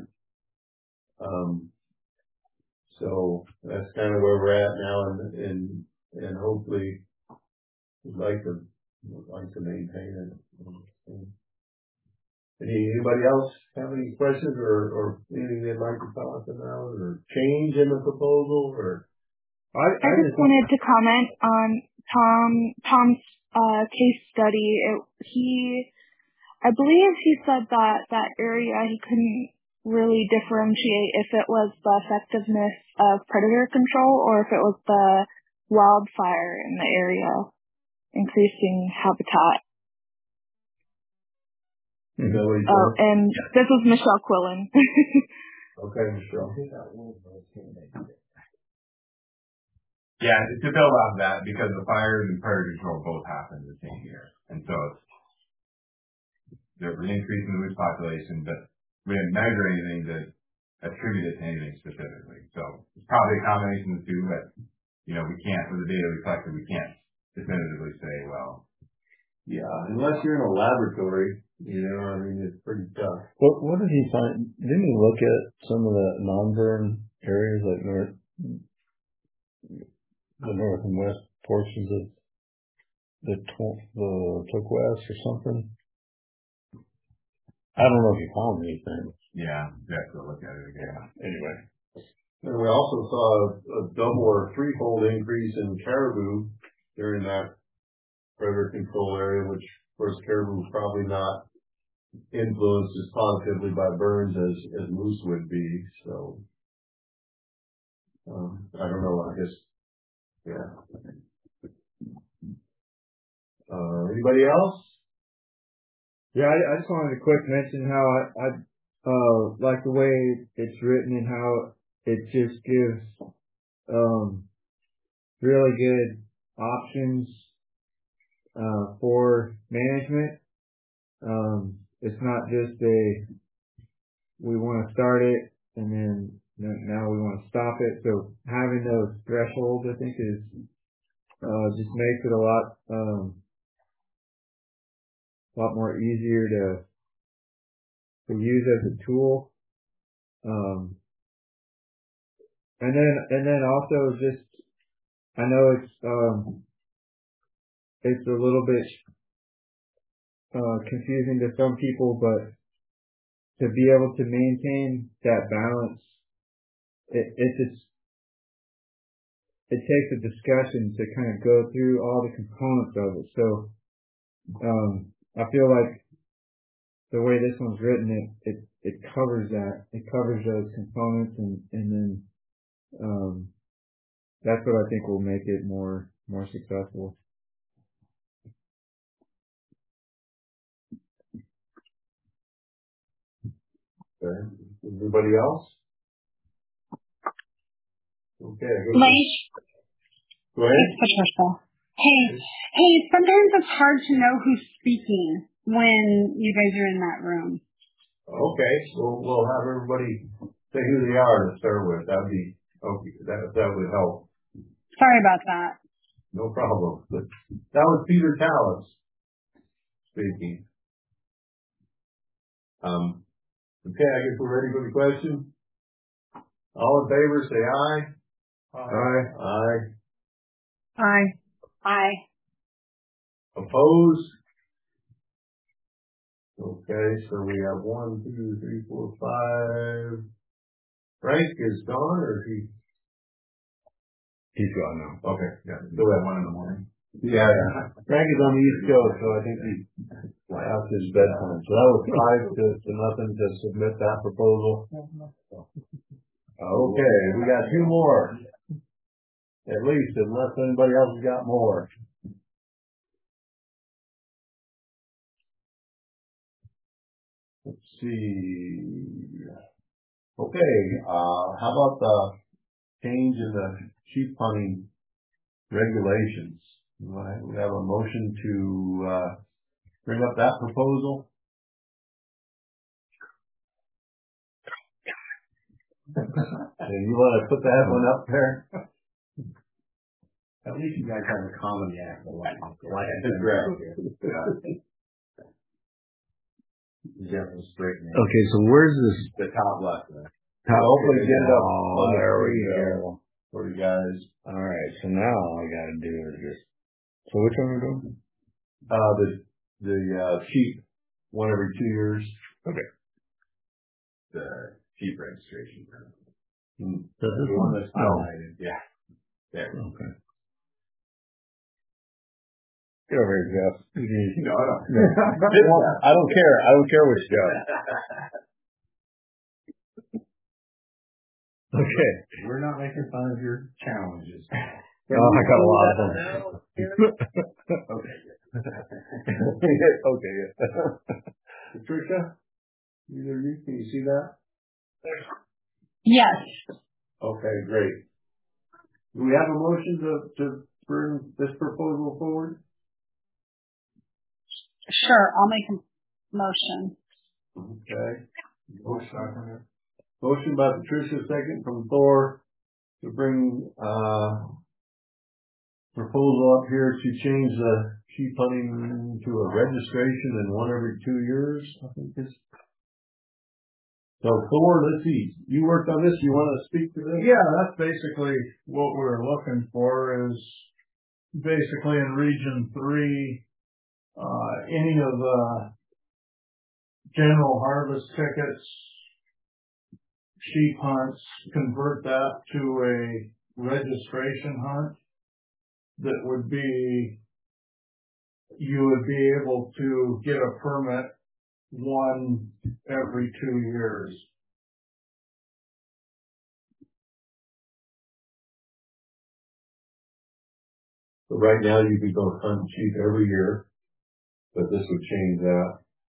So that's kind of where we're at now, and hopefully we'd like to maintain it. Anybody else have any questions or anything they'd like to talk about or change in the proposal? Or I just wanted to comment on Tom's case study. I believe he said that area he couldn't really differentiate if it was the effectiveness of predator control or if it was the wildfire in the area increasing habitat. And this is Michelle Quillen. Okay, Michelle. Yeah, to build off that, because the fires and predator control both happen the same year. And so there's an increase in the moose population, but we didn't measure anything to attribute it to anything specifically. So it's probably a combination of the two, but, we can't, with the data we collected, we can't definitively say, well. Yeah, unless you're in a laboratory, it's pretty tough. What did he find? Didn't he look at some of the non-burn areas, like the north and west portions of the Took-West or something? I don't know if he found anything. Yeah, we have to look at it again. Anyway. And we also saw a double or threefold increase in caribou during that predator control area, which, of course, caribou is probably not influenced as positively by burns as moose would be. So, I don't know. I guess, yeah. Anybody else? Yeah, I just wanted to quick mention how I like the way it's written and how it just gives really good options for management. It's not just we want to start it and then now we want to stop it. So having those thresholds, I think, is just makes it a lot more easier to use as a tool. And then also just, I know it's a little bit confusing to some people, but to be able to maintain that balance, it takes a discussion to kind of go through all the components of it. So I feel like the way this one's written, it covers that. It covers those components, and then that's what I think will make it more successful. Okay. Everybody else? Okay. Leish? Go ahead. It's Patricia. Hey, sometimes it's hard to know who's speaking when you guys are in that room. Okay. We'll have everybody say who they are to start with. That'd be okay. That would help. Sorry about that. No problem. That was Peter Tallis speaking. Okay, I guess we're ready for the question. All in favor, say aye. Aye. Aye. Aye. Aye. Opposed? Okay, so we have 1, 2, 3, 4, 5. Frank is gone, or is he? He's gone now. Okay, yeah. Still at 1 in the morning. Yeah. Frank is on the East Coast, so I think he's past his bedtime. So that was 5 to nothing to submit that proposal. Okay, we got 2 more. At least, unless anybody else has got more. Let's see. Okay, how about the change in the sheep hunting regulations? We have a motion to bring up that proposal. And you want to put that one up there? At least you guys have a common act. Okay, so where's this? The top left there. Hopefully get it up. Oh, there we go. For you guys. All right, so now all I got to do is just. So which one are we doing? The sheep, 1 every 2 years. Okay. The sheep registration. So this one that's highlighted. Yeah. There. Okay. Get over here, Jeff. No, I don't. I don't care. I don't care which Jeff. Okay. We're not making fun of your challenges. Oh, I got a lot of them. Okay. Okay. Patricia, either of you, can you see that? Yes. Okay, great. Do we have a motion to bring this proposal forward? Sure, I'll make a motion. Okay. Motion by Patricia, second from Thor, to bring proposal up here to change the sheep hunting to a registration and one every 2 years, I think is. So Thor, let's see, you worked on this, you want to speak to this? Yeah, that's basically what we're looking for is basically in Region 3, any of the general harvest tickets, sheep hunts, convert that to a registration hunt that would be, you would be able to get a permit one every 2 years. So right now you could go hunt sheep every year, but this would change that.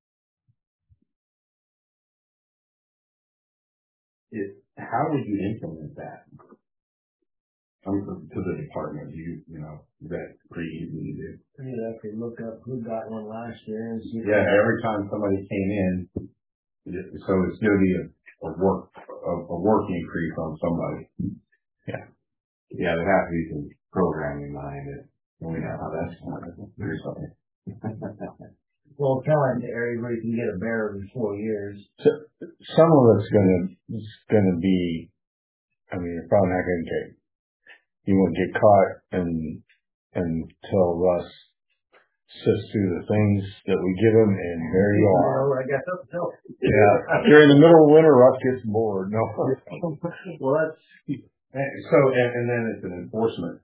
How would you implement that? To the department, is that pretty easy to do? You'd have to look up who got one last year and see. Yeah, every time somebody came in, so it's going to be a work increase on somebody. Yeah. Yeah, there has to be some programming behind it. And we know how that's going to do something. Well, telling the area where you can get a bear every 4 years. So, some of it's gonna be, I mean, it's probably not gonna take, you won't get caught until Russ sifts through the things that we give him, and there you are. I guess so. Yeah, during the middle of winter, Russ gets bored. No. Well, that's, so, and then it's an enforcement.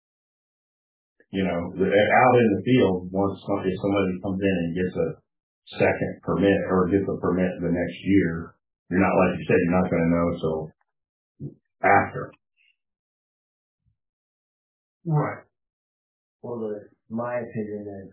Out in the field, if somebody comes in and gets a second permit or gets a permit the next year, you're not, like you said, you're not going to know till after. Right. Well, my opinion is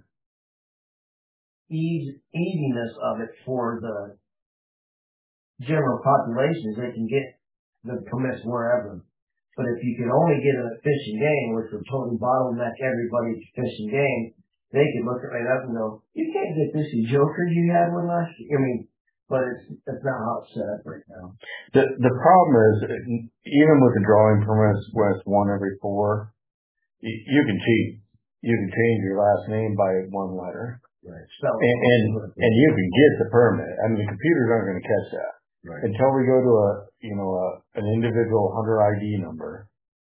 easiness of it for the general population is they can get the permits wherever. But if you can only get it at Fish and Game, which would totally bottleneck everybody to Fish and Game, they could look at it up and go, you can't get this, you joker, you had one last year. I mean, but it's not how it's set up right now. The problem is, even with the drawing permits where it's one every 4, you can cheat. You can change your last name by one letter. Right. And you can get the permit. I mean, the computers aren't going to catch that. Right. Until we go to an individual hunter ID number.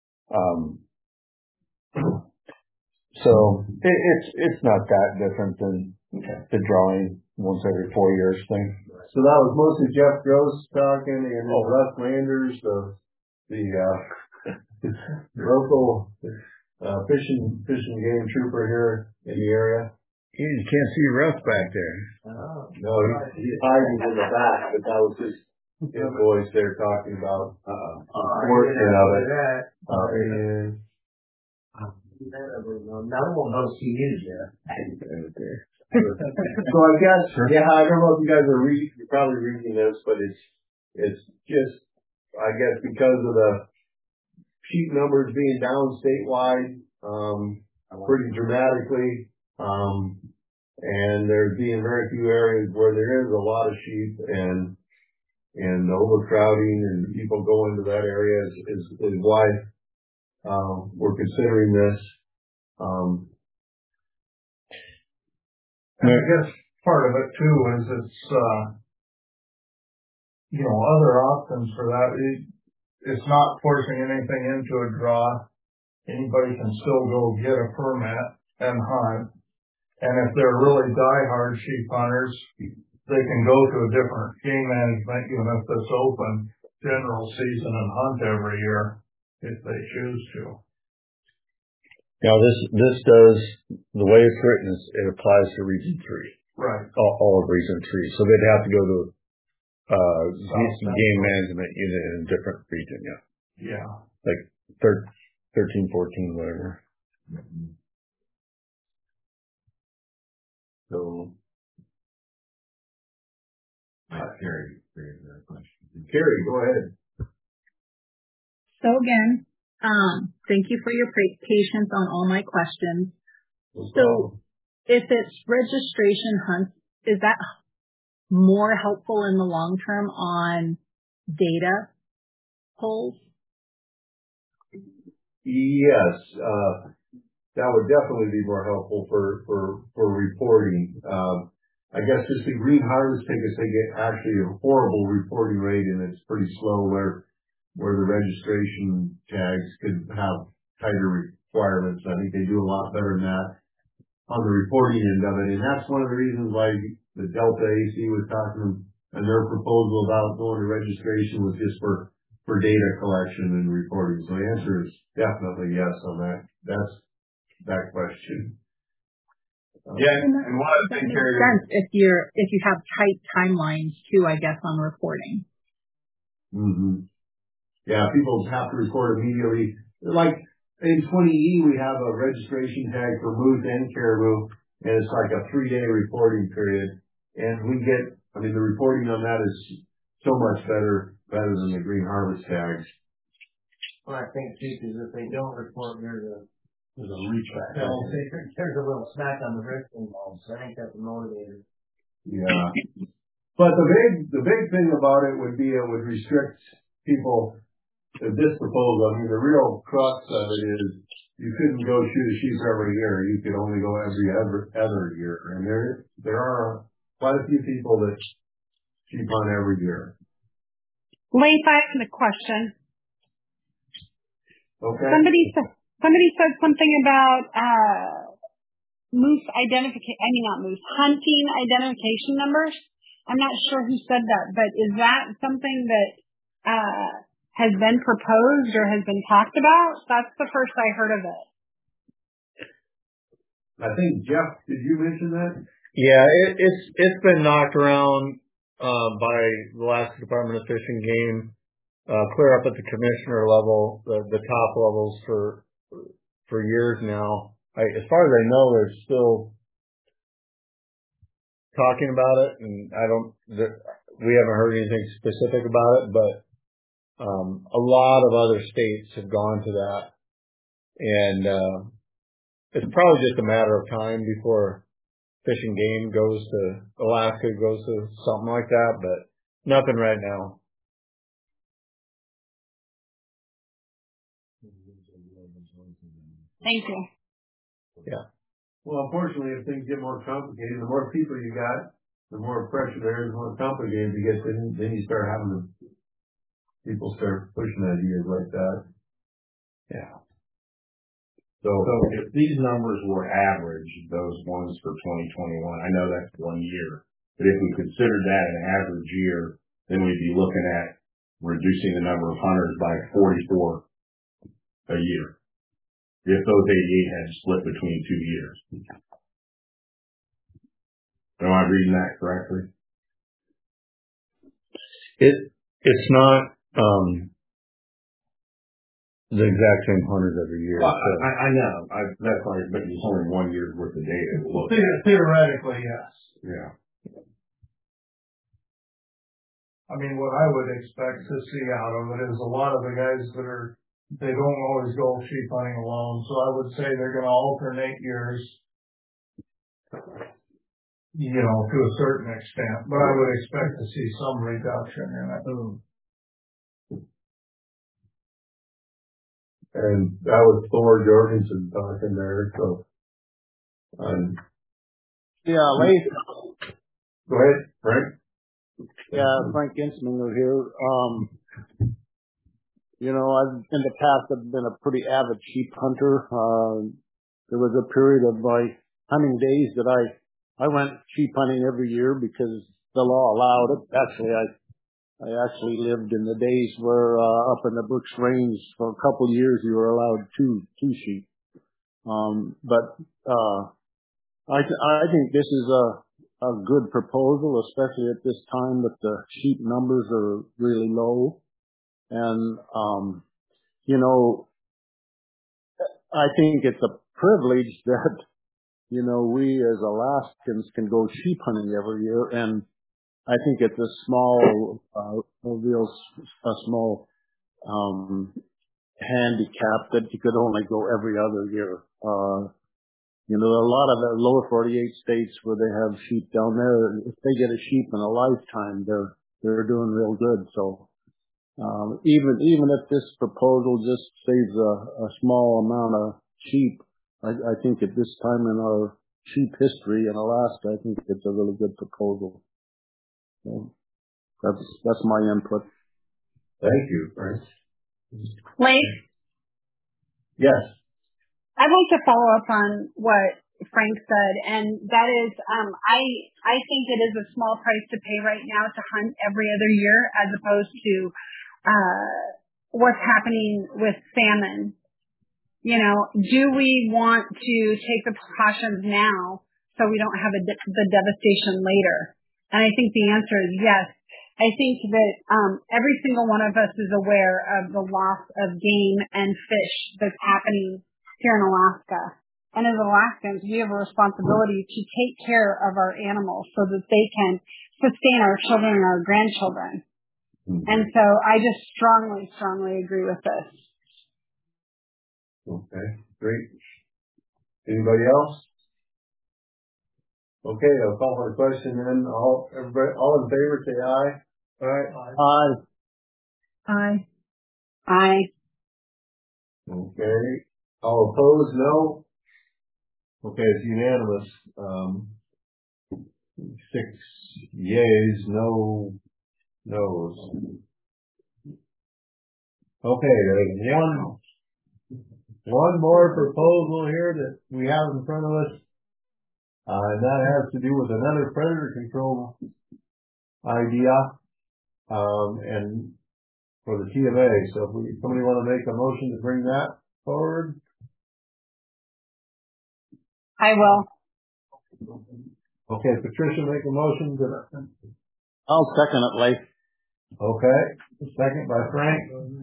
So it's not that different than the drawing once every 4 years thing. So that was mostly Jeff Gross talking, and Russ Landers, the local fishing game trooper here in the area. You can't see Russ back there. Oh. No, he's hiding in the back, but that was just his voice there talking about portion of it. Now I won't host you yet. So I guess, I don't know if you guys you're probably reading this, but it's just, I guess because of the sheep numbers being down statewide, pretty dramatically, and there being very few areas where there is a lot of sheep and overcrowding and people go into that area is why we're considering this. And I guess part of it too is it's other options for that. It's not forcing anything into a draw. Anybody can still go get a permit and hunt. And if they're really diehard sheep hunters, they can go to a different game management unit that's open general season and hunt every year if they choose to. Now this does, the way it's written, it applies to Region 3. Right. All of Region 3. So they'd have to go to game management unit in a different region, yeah. Yeah. Like 13, 14, whatever. Mm-hmm. So, Carrie, go ahead. So again, thank you for your patience on all my questions. So if it's registration hunts, is that more helpful in the long term on data polls? Yes, that would definitely be more helpful for reporting. I guess just the green harvest tickets, they get actually a horrible reporting rate, and it's pretty slow where the registration tags could have tighter requirements. I think they do a lot better than that on the reporting end of it. And that's one of the reasons why the Delta AC was talking, and their proposal about going to registration was just for data collection and reporting. So the answer is definitely yes on that. That's that question. Yeah, and one of the things makes sense if you have tight timelines too, I guess, on reporting. Mm-hmm. Yeah, people have to report immediately. Like in 20E, we have a registration tag for moose and caribou, and it's like a 3-day reporting period. And the reporting on that is so much better than the green harvest tags. Well, I think too, because if they don't report, there's a reach back. There's a little smack on the wrist involved, so I think that's a motivator. Yeah. But the big thing about it would be it would restrict people to this proposal. I mean, the real crux of it is you couldn't go shoot a sheep every year. You could only go every other year. And there are quite a few people that sheep hunt every year. Leif, I have a question. Okay. Somebody said something about hunting identification numbers. I'm not sure who said that, but is that something that has been proposed or has been talked about? That's the first I heard of it. I think, Jeff, did you mention that? Yeah, it's been knocked around by the Alaska Department of Fish and Game, clear up at the commissioner level, the top levels for years now. As far as I know, they're still talking about it, and we haven't heard anything specific about it, but a lot of other states have gone to that, and it's probably just a matter of time before Fish and Game goes to Alaska, goes to something like that, but nothing right now. Thank you. Yeah. Well, unfortunately, if things get more complicated, the more people you got, the more pressure there is, the more complicated it gets, then you start people start pushing ideas like that. Yeah. So if these numbers were average, those ones for 2021, I know that's 1 year, but if we considered that an average year, then we'd be looking at reducing the number of hunters by 44 a year, if those 88 had split between 2 years. Am I reading that correctly? It's not the exact same hunters every year. Well, I know. That's why, but it's only 1 year's worth of data. Theoretically, yes. Yeah. I mean, what I would expect to see out of it is a lot of the guys they don't always go sheep hunting alone. So I would say they're going to alternate years, to a certain extent. But I would expect to see some reduction in it. And that was Thor Jorgensen talking there. So, yeah, Leif. Go ahead, Frank. Yeah, Frank Insminger here. In the past, I've been a pretty avid sheep hunter. There was a period of my hunting days that I went sheep hunting every year because the law allowed it. Actually, I actually lived in the days where up in the Brooks Range for a couple of years you were allowed two sheep. But I think this is a good proposal, especially at this time that the sheep numbers are really low. And, I think it's a privilege that, we as Alaskans can go sheep hunting every year. And I think it's a small handicapped that you could only go every other year. You know, a lot of the lower 48 states where they have sheep down there, if they get a sheep in a lifetime, they're doing real good. So, even if this proposal just saves a small amount of sheep, I think at this time in our sheep history in Alaska, I think it's a really good proposal. So that's my input. Thank you, Frank. Blake? Yes. I'd like to follow up on what Frank said, and that is, I think it is a small price to pay right now to hunt every other year, as opposed to what's happening with salmon. You know, do we want to take the precautions now so we don't have the devastation later? And I think the answer is yes. I think that every single one of us is aware of the loss of game and fish that's happening here in Alaska. And as Alaskans, we have a responsibility to take care of our animals so that they can sustain our children and our grandchildren. Mm-hmm. And so I just strongly, strongly agree with this. Okay, great. Anybody else? Okay, I'll call for the question then. All in favor say aye. Aye. Aye. Aye. Okay. All opposed, no. Okay, it's unanimous. 6 yeas, no no's. Okay, there's one more proposal here that we have in front of us, and that has to do with another predator control idea, and for the TMA. So if somebody want to make a motion to bring that forward? I will. Okay, Patricia, make a motion. I'll second it, Leif. Okay, second by Frank.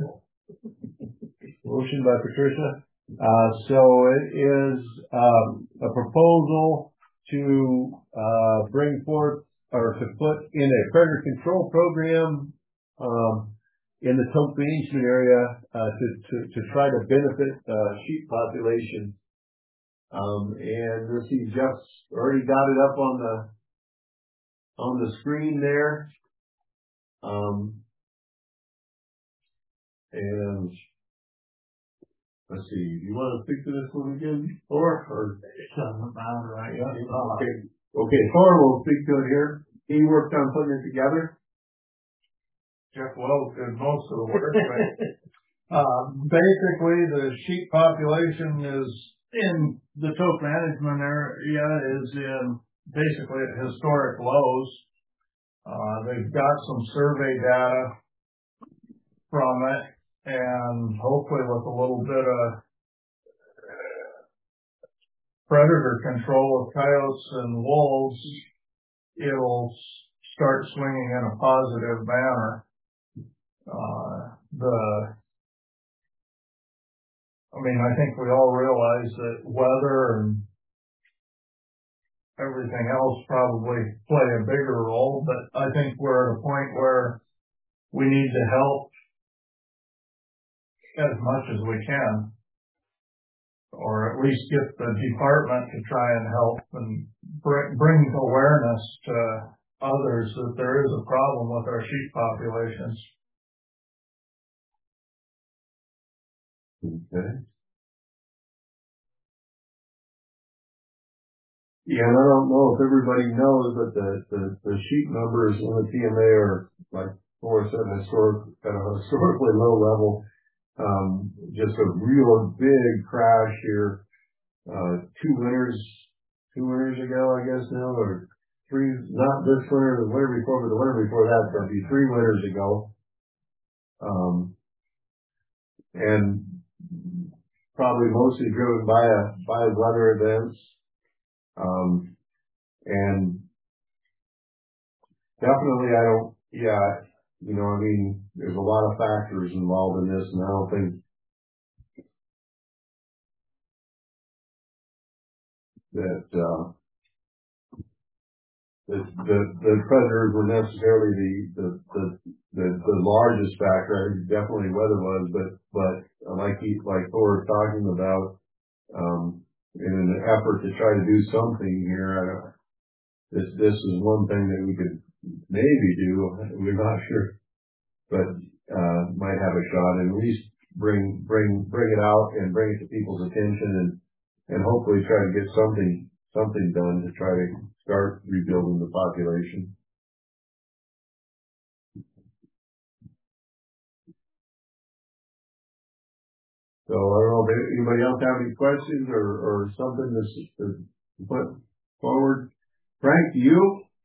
Motion by Patricia. So it is a proposal to bring forth or to put in a predator control program in the Tok Management area to try to benefit sheep population. And you'll see Jeff's already got it up on the screen there. And let's see, do you want to speak to this one again, Thor? Right? Yeah. Okay, Thor will speak to it here. He worked on putting it together. Jeff Wells did most of the work. Basically, the sheep population is in the Tok Management area is in basically at historic lows. They've got some survey data from it, and hopefully with a little bit of predator control of coyotes and wolves, it'll start swinging in a positive manner. I think we all realize that weather and everything else probably play a bigger role, but I think we're at a point where we need to help as much as we can, or at least get the department to try and help and bring awareness to others that there is a problem with our sheep populations. Okay. Yeah, and I don't know if everybody knows, but the sheep numbers in the TMA are, like Forrest said, at a historically low level. Just a real big crash here. 2 winters ago, I guess now, or 3, not this winter, the winter before, but the winter before that, going to be 3 winters ago. And probably mostly driven by weather events. And definitely there's a lot of factors involved in this, and I don't think that the predators were necessarily the largest factor. I think definitely weather was, but like Thor was talking about, in an effort to try to do something here, this is one thing that we could maybe do. We're not sure, but might have a shot, and at least bring it out and bring it to people's attention, and hopefully try to get something done to try to start rebuilding the population. So I don't know if anybody else have any questions or something to put forward. Frank, you?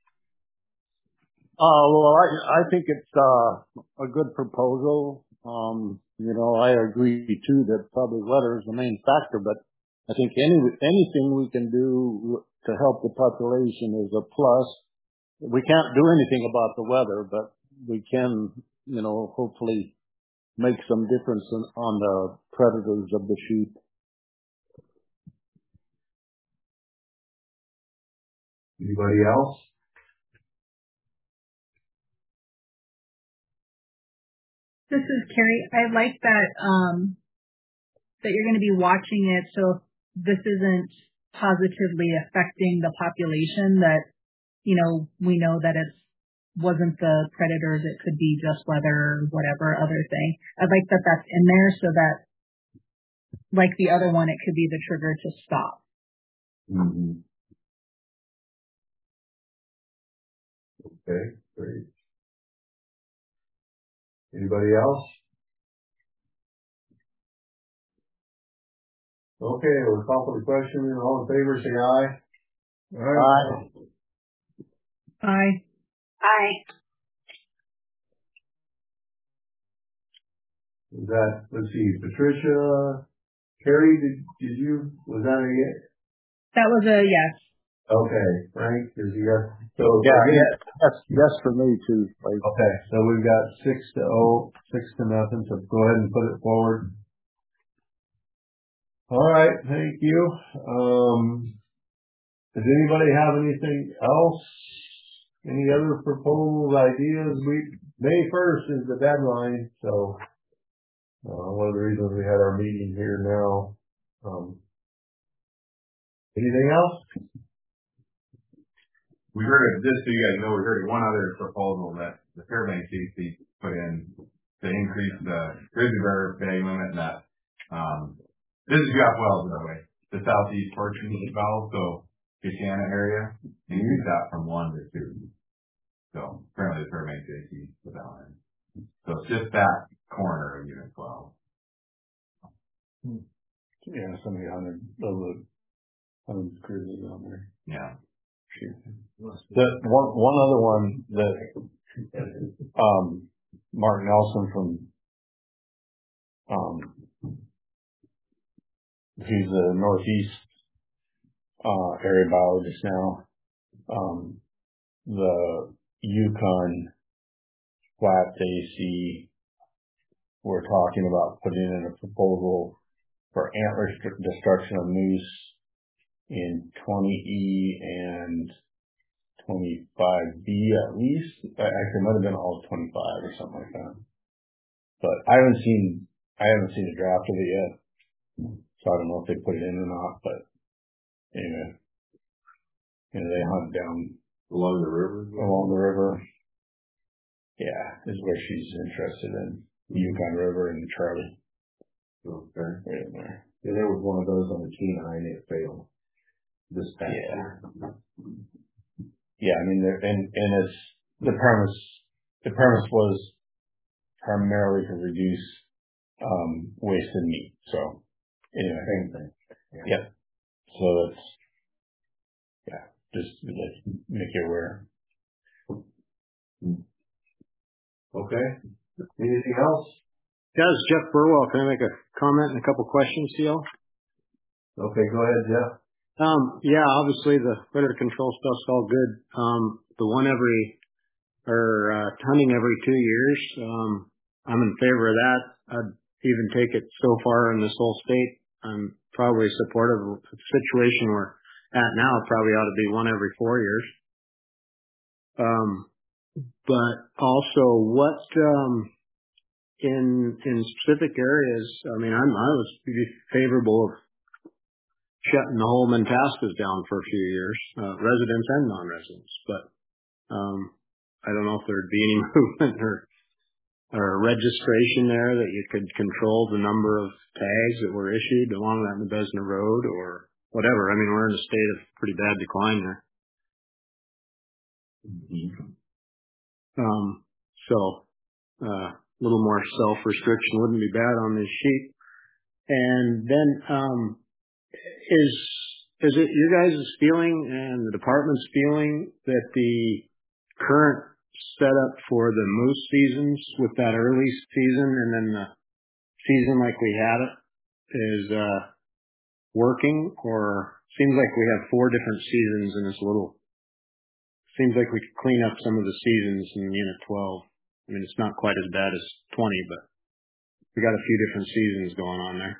Well, I think it's a good proposal. I agree too that probably weather is the main factor, but I think anything we can do to help the population is a plus. We can't do anything about the weather, but we can, hopefully make some difference on the predators of the sheep. Anybody else? This is Carrie. I like that that you're going to be watching it, so this isn't positively affecting the population. That we know that it wasn't the predators; it could be just weather, or whatever other thing. I like that that's in there, so that, like the other one, it could be the trigger to stop. Mm-hmm. Okay, great. Anybody else? Okay, we'll call for the question. All in favor, say aye. Aye. Aye. Aye. Let's see, Patricia, Carrie, was that a yes? That was a yes. Okay, Frank, is a yes. So yes for me too. Okay, so we've got 6-0, 6-0. So go ahead and put it forward. All right, thank you. Does anybody have anything else? Any other proposals, ideas? May 1st is the deadline, so one of the reasons we had our meeting here now. Anything else? We heard, just so you guys know, we heard one other proposal that the Fairbanks AC put in to increase the grizzly bear bag limit, and that this is Jeff Wells, by the way, the southeast portion of the valley, so Kashana area, increase that from 1 to 2. So apparently the Fairbanks AC put that one in. So it's just that corner of Unit 12. Yeah, so many 100 grizzlies on there. Yeah. One other one that Mark Nelson from he's a Northeast area biologist now. The Yukon Flats AC, we're talking about putting in a proposal for antler destruction of moose in 20E and 25B at least. Actually, it might have been all 25 or something like that. But I haven't seen a draft of it yet, so I don't know if they put it in or not. But anyway, they hunt down along the river. Yeah, is where she's interested in. The Yukon River and Charlie. Okay. Right in there. Yeah, there was one of those on the Kenai and it failed. This past year. Yeah, I mean, and it's the premise was primarily to reduce wasted meat. So anyway, same thing. Yeah. So that's just like make you aware. Okay. Anything else? Guys, Jeff Burwell. Can I make a comment and a couple questions to y'all? Okay, go ahead, Jeff. Yeah, obviously the predator control stuff's all good. The hunting every 2 years, I'm in favor of that. I'd even take it so far in this whole state. I'm probably supportive of the situation we're at now. Probably ought to be 1 every 4 years. But also what, in specific areas, I mean, I was pretty favorable of shutting the whole Mentastas down for a few years, residents and non-residents. But I don't know if there'd be any movement or registration there that you could control the number of tags that were issued along that Nabesna Road or whatever. I mean, we're in a state of pretty bad decline there. So a little more self-restriction wouldn't be bad on this sheet. And then is it your guys' feeling and the department's feeling that the current setup for the moose seasons with that early season and then the season like we had it is working? Or seems like we have 4 different seasons in this little, seems like we could clean up some of the seasons in Unit 12. I mean, it's not quite as bad as 20, but we got a few different seasons going on there.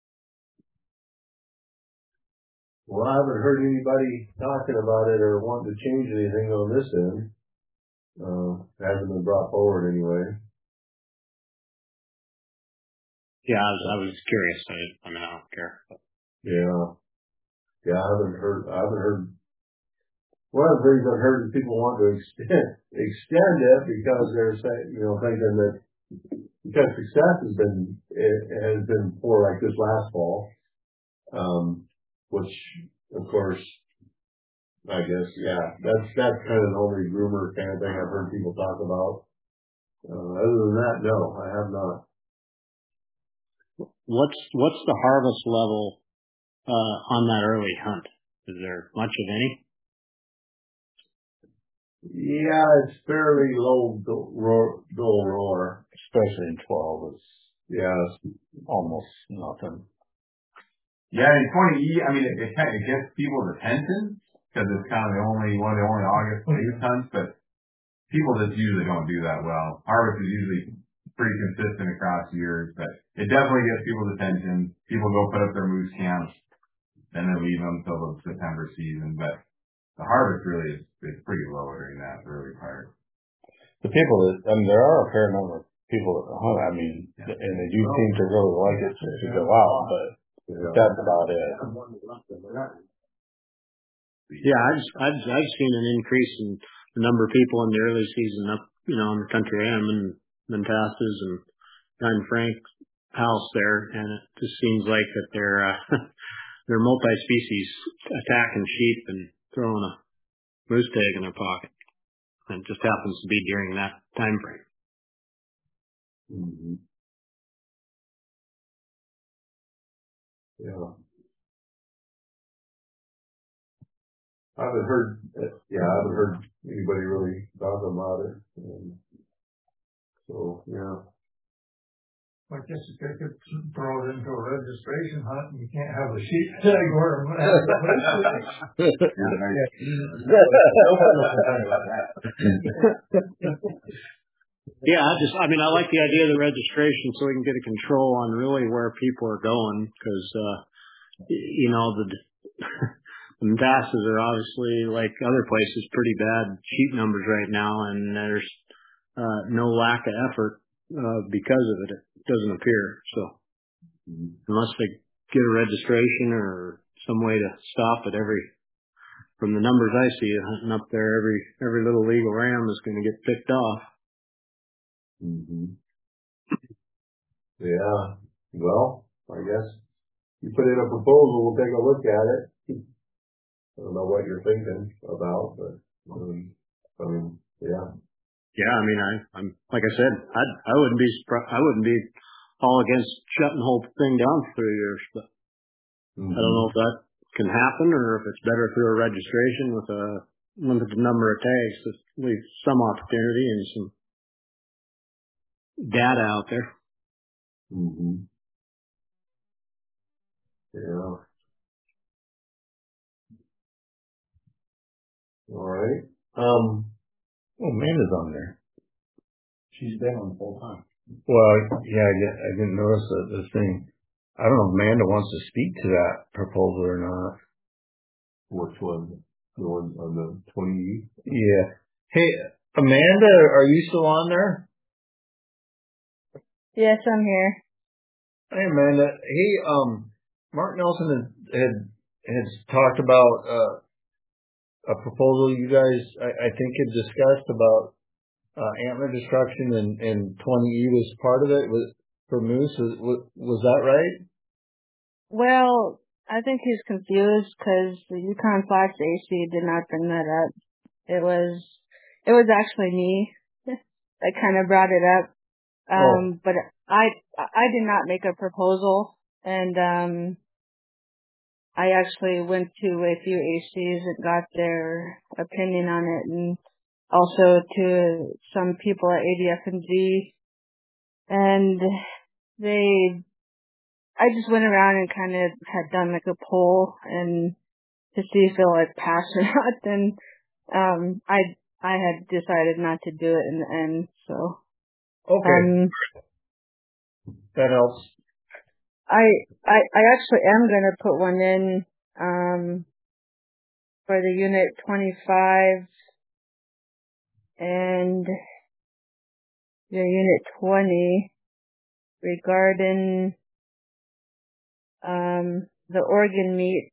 Well, I haven't heard anybody talking about it or wanting to change anything on this end. Hasn't been brought forward anyway. Yeah, I was curious. I mean, I don't care. But. Yeah, I haven't heard. One of the things I've heard is people want to extend it because they're saying, thinking that because success has been poor like this last fall, which of course, I guess, that's kind of the only rumor kind of thing I've heard people talk about. Other than that, no, I have not. What's the harvest level on that early hunt? Is there much of any? Yeah, it's fairly low dull roar, especially in 12. It's almost nothing. Yeah, in 20E, I mean, it kind of gets people's attention because it's kind of one of the only August moose hunts, but people just usually don't do that well. Harvest is usually pretty consistent across years, but it definitely gets people's attention. People go put up their moose camps, then they leave them until the September season, but the harvest really is pretty low during that early part. The people there are a fair number of people that hunt, and they do seem to really like it to go out, but that's about it. Yeah, I've seen an increase in the number of people in the early season up, in the country I am in Mentastas and behind Frank's house there, and it just seems like that they're multi-species attacking sheep and throwing a moose tag in their pocket. And it just happens to be during that time frame. Mm-hmm. Yeah. I haven't heard anybody really talk about it. So, yeah. I guess you could throw it into a registration hunt and you can't have a sheep tag or Yeah, I like the idea of the registration so we can get a control on really where people are going because, the Mentastas are obviously, like other places, pretty bad sheep numbers right now, and there's no lack of effort because of it. It doesn't appear. So unless they get a registration or some way to stop it, from the numbers I see hunting up there, every little legal ram is going to get picked off. Mm-hmm. Yeah. Well, I guess you put in a proposal, we'll take a look at it. I don't know what you're thinking about, but yeah. Yeah, I'm like I said, I wouldn't be all against shutting the whole thing down for 3 years, but I don't know if that can happen or if it's better through a registration with a limited number of tags to leave some opportunity and some data out there. Mm-hmm. Yeah. All right. Amanda's on there. She's been on the whole time. Well, yeah, I didn't notice this thing. I don't know if Amanda wants to speak to that proposal or not. Which one? The one on the 20E? Yeah. Hey, Amanda, are you still on there? Yes, I'm here. Hey, Amanda. Hey, Mark Nelson has talked about a proposal you guys, I think, had discussed about antler destruction and 20E was part of it for moose. Was that right? Well, I think he's confused because the Yukon Flats AC did not bring that up. It was actually me that kind of brought it up. But I did not make a proposal, and I actually went to a few ACs and got their opinion on it, and also to some people at ADF&G, and I just went around and kind of had done like a poll and to see if it'll like pass or not, and I had decided not to do it in the end, so. Okay. That helps. I actually am gonna put one in, for the unit 25 and the unit 20 regarding, the organ meat.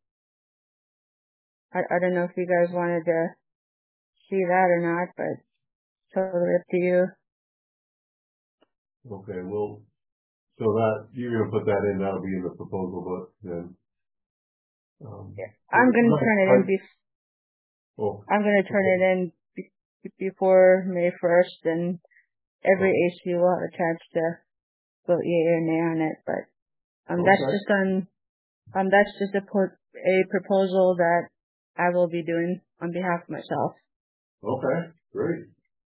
I don't know if you guys wanted to see that or not, but totally up to you. Okay, well, so that, you're gonna put that in, that'll be in the proposal book then. I'm gonna turn it in before May 1st, and every AC will have a chance to vote yay or nay on it, but, that's just a proposal that I will be doing on behalf of myself. Okay, great.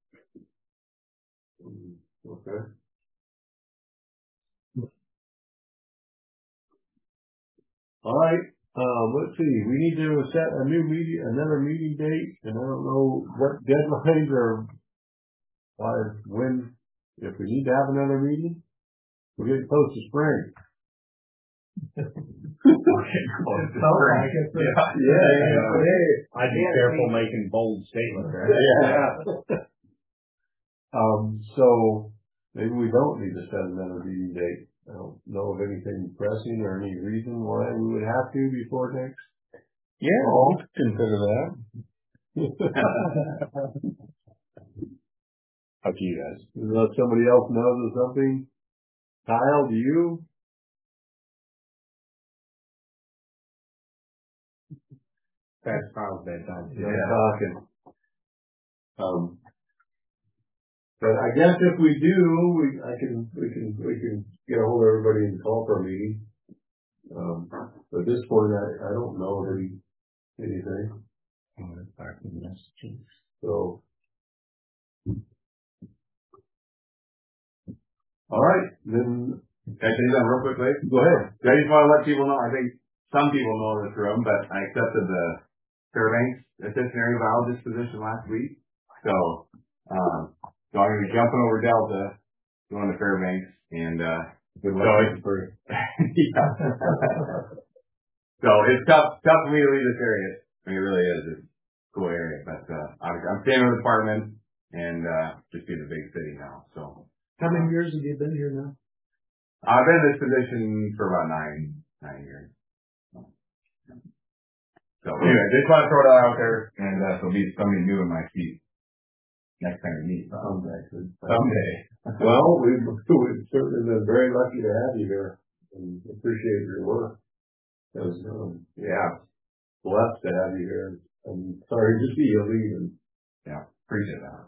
Okay. All right. Let's see. We need to set another meeting date, and I don't know what deadlines or when. If we need to have another meeting, we're getting close to spring. I'd be careful making bold statements. Yeah. So maybe we don't need to set another meeting date. I don't know of anything pressing or any reason why we would have to before next. Yeah, I'll consider that. Up to you guys. Unless somebody else knows of something. Kyle, do you? That's Kyle's bedtime. Yeah. Talking. But I guess if we do, we can get a hold of everybody and call for a meeting. But at this point, I don't know of anything. So, all right, then. Can I say that real quickly? Go ahead. I just want to let people know, I think some people know in this room, but I accepted the Fairbanks Assistant Area Biologist position last week. So I'm going to be jumping over Delta, going to Fairbanks, and good luck. So it's tough for me to leave this area. I mean, it really is. It's a cool area, but I'm staying in the department and just in a big city now. So how many years have you been here now? I've been in this position for about nine years. So anyway, just want to throw that out there, and there'll be somebody new in my seat next time we meet. Someday. Well, we've certainly been very lucky to have you here, and appreciate your work. Because, blessed to have you here. I'm sorry to see you leaving. Yeah, appreciate that.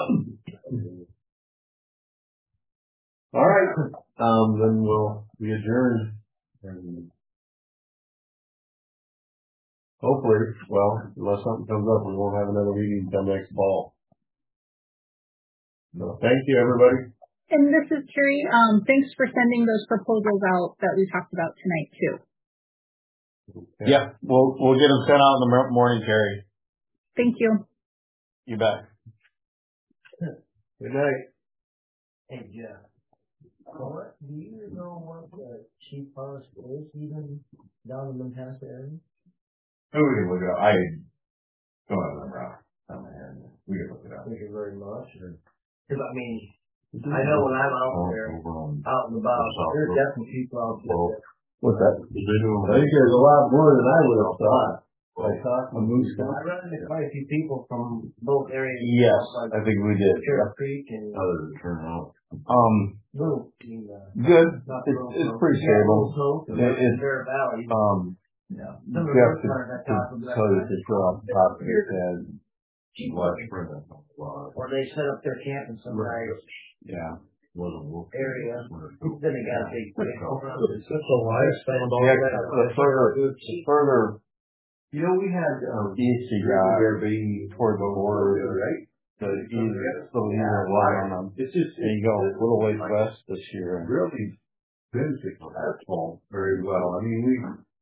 All right. Then we'll be adjourned. And hopefully, unless something comes up, we won't have another meeting until next fall. So thank you, everybody. And this is Carrie. Thanks for sending those proposals out that we talked about tonight too. Okay. Yeah, we'll get them sent out in the morning, Carrie. Thank you. You bet. Good night. Hey, Jeff. Do you know what the cheap forest is even down in the Montana area? Who would look it up? I don't remember. We can look it up. Thank you very much. Because I mean, I know when I'm out there, out and about, there's definitely people out there. What's that? I think there's a lot more than I would have thought. I ran into quite a few people from both areas. Yes, I think we did. Cherry Creek and turn out. Good. It's pretty stable. It's Bear Valley. Jeff could tell you for sure off the top of his head. Or they set up their camp in some nice area. Then they got a big It's just a lifespan. The further, we had east you got toward the border, right? The east, little easier line on them. It's just, and you go a little ways west this year. Really been successful very well. I mean,